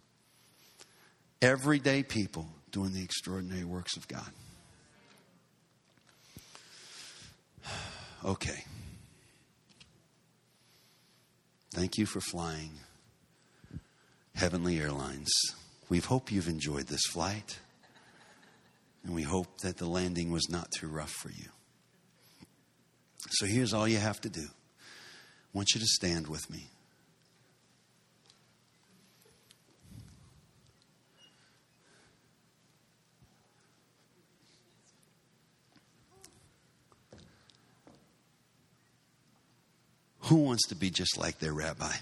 [SPEAKER 2] Everyday people doing the extraordinary works of God. Okay. Thank you for flying Heavenly Airlines. We hope you've enjoyed this flight. And we hope that the landing was not too rough for you. So here's all you have to do. I want you to stand with me. Who wants to be just like their rabbi?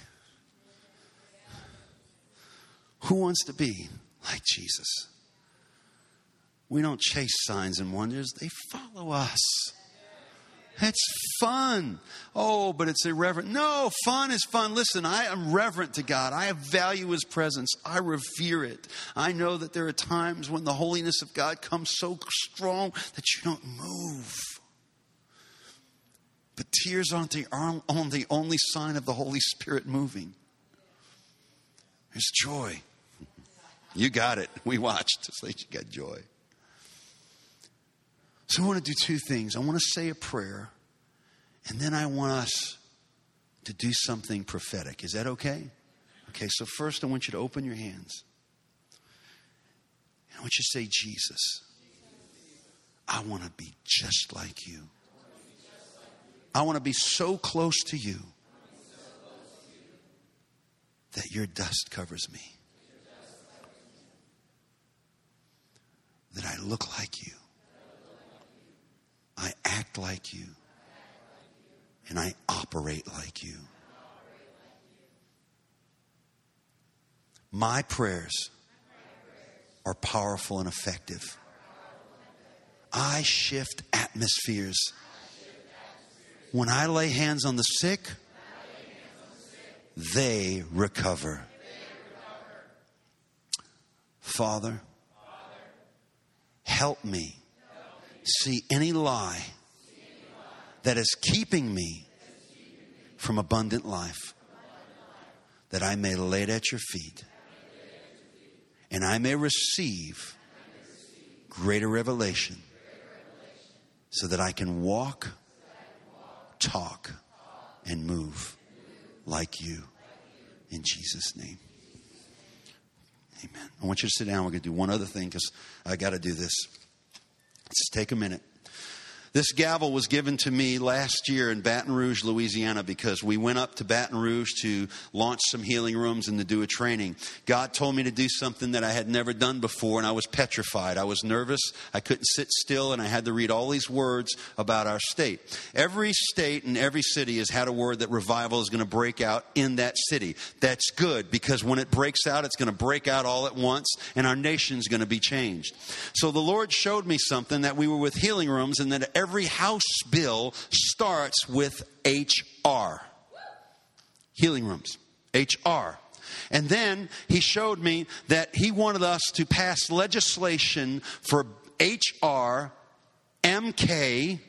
[SPEAKER 2] Who wants to be like Jesus? We don't chase signs and wonders. They follow us. It's fun. Oh, but it's irreverent. No, fun is fun. Listen, I am reverent to God. I value His presence. I revere it. I know that there are times when the holiness of God comes so strong that you don't move. But tears aren't the, aren't the only sign of the Holy Spirit moving. There's joy. You got it. We watched. It's like you got joy. So I want to do two things. I want to say a prayer, and then I want us to do something prophetic. Is that okay? Okay, so first I want you to open your hands. And I want you to say, Jesus, I want to be just like you. I want to be so close to you that your dust covers me. That I look like you. I act like you. And I operate like you. My prayers are powerful and effective. I shift atmospheres. When I lay hands on the sick, they recover. Father, help me see any lie that is keeping me from abundant life, that I may lay it at your feet, and I may receive greater revelation so that I can walk, talk, and move like you. In Jesus' name. Amen. I want you to sit down. We're going to do one other thing because I got to do this. Just take a minute. This gavel was given to me last year in Baton Rouge, Louisiana, because we went up to Baton Rouge to launch some healing rooms and to do a training. God told me to do something that I had never done before, and I was petrified. I was nervous. I couldn't sit still, and I had to read all these words about our state. Every state and every city has had a word that revival is going to break out in that city. That's good, because when it breaks out, it's going to break out all at once, and our nation's going to be changed. So the Lord showed me something, that we were with healing rooms, and that every House bill starts with H R. Healing rooms. H R. And then he showed me that he wanted us to pass legislation for H R M K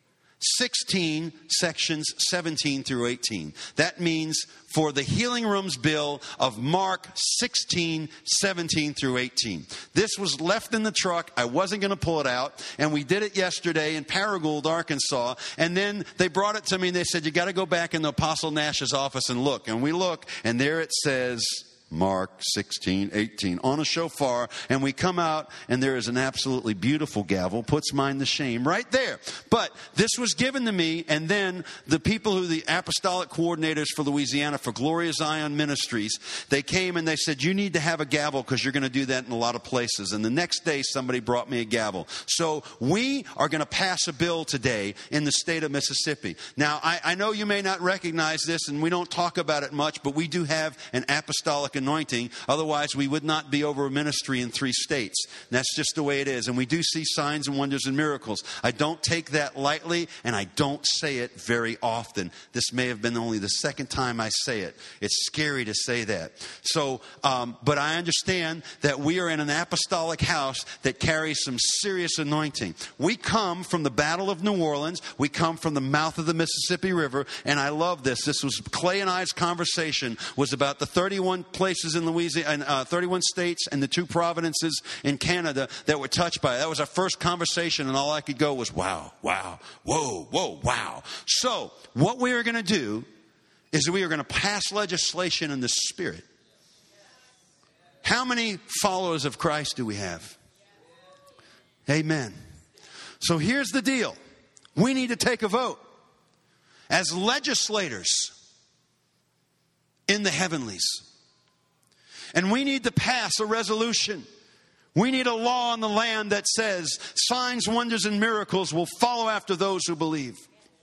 [SPEAKER 2] sixteen, sections seventeen through eighteen. That means for the healing rooms bill of Mark sixteen, seventeen through eighteen. This was left in the truck. I wasn't going to pull it out. And we did it yesterday in Paragould, Arkansas. And then they brought it to me and they said, you got to go back in the Apostle Nash's office and look. And we look, and there it says Mark sixteen, eighteen on a shofar, and we come out and there is an absolutely beautiful gavel, puts mine to shame right there. But this was given to me, and then the people who the apostolic coordinators for Louisiana for Gloria Zion Ministries, they came and they said, you need to have a gavel because you're going to do that in a lot of places. And the next day somebody brought me a gavel. So we are going to pass a bill today in the state of Mississippi. Now I, I know you may not recognize this, and we don't talk about it much, but we do have an apostolic anointing. Otherwise, we would not be over a ministry in three states. And that's just the way it is. And we do see signs and wonders and miracles. I don't take that lightly, and I don't say it very often. This may have been only the second time I say it. It's scary to say that. So, um, but I understand that we are in an apostolic house that carries some serious anointing. We come from the Battle of New Orleans. We come from the mouth of the Mississippi River. And I love this. This was Clay and I's conversation was about the thirty-one places places in Louisiana, uh, thirty-one states and the two provinces in Canada that were touched by it. That was our first conversation, and all I could go was, wow, wow, whoa, whoa, wow. So what we are going to do is we are going to pass legislation in the Spirit. How many followers of Christ do we have? Amen. So here's the deal. We need to take a vote. As legislators in the heavenlies, and we need to pass a resolution. We need a law in the land that says signs, wonders, and miracles will follow after those who believe.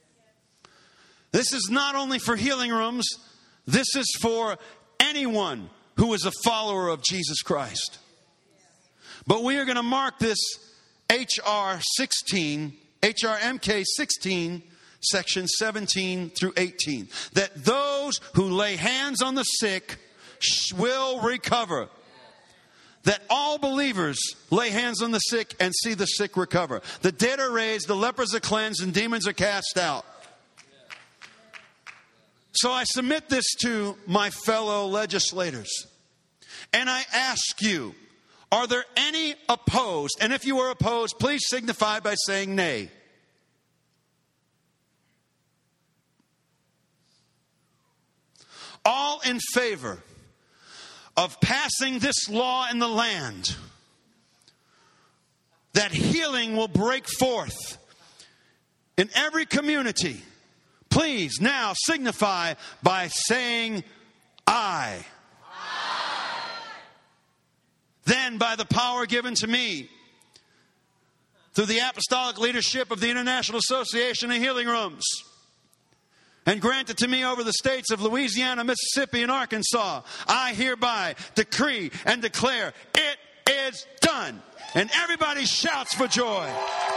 [SPEAKER 2] This is not only for healing rooms. This is for anyone who is a follower of Jesus Christ. But we are going to mark this H R sixteen, H R M K sixteen, section seventeen through eighteen, that those who lay hands on the sick will recover. That all believers lay hands on the sick and see the sick recover. The dead are raised, the lepers are cleansed, and demons are cast out. So I submit this to my fellow legislators. And I ask you, are there any opposed? And if you are opposed, please signify by saying nay. All in favor of passing this law in the land, that healing will break forth in every community, please now signify by saying aye. Aye. Then by the power given to me through the apostolic leadership of the International Association of Healing Rooms, and granted to me over the states of Louisiana, Mississippi, and Arkansas, I hereby decree and declare it is done. And everybody shouts for joy.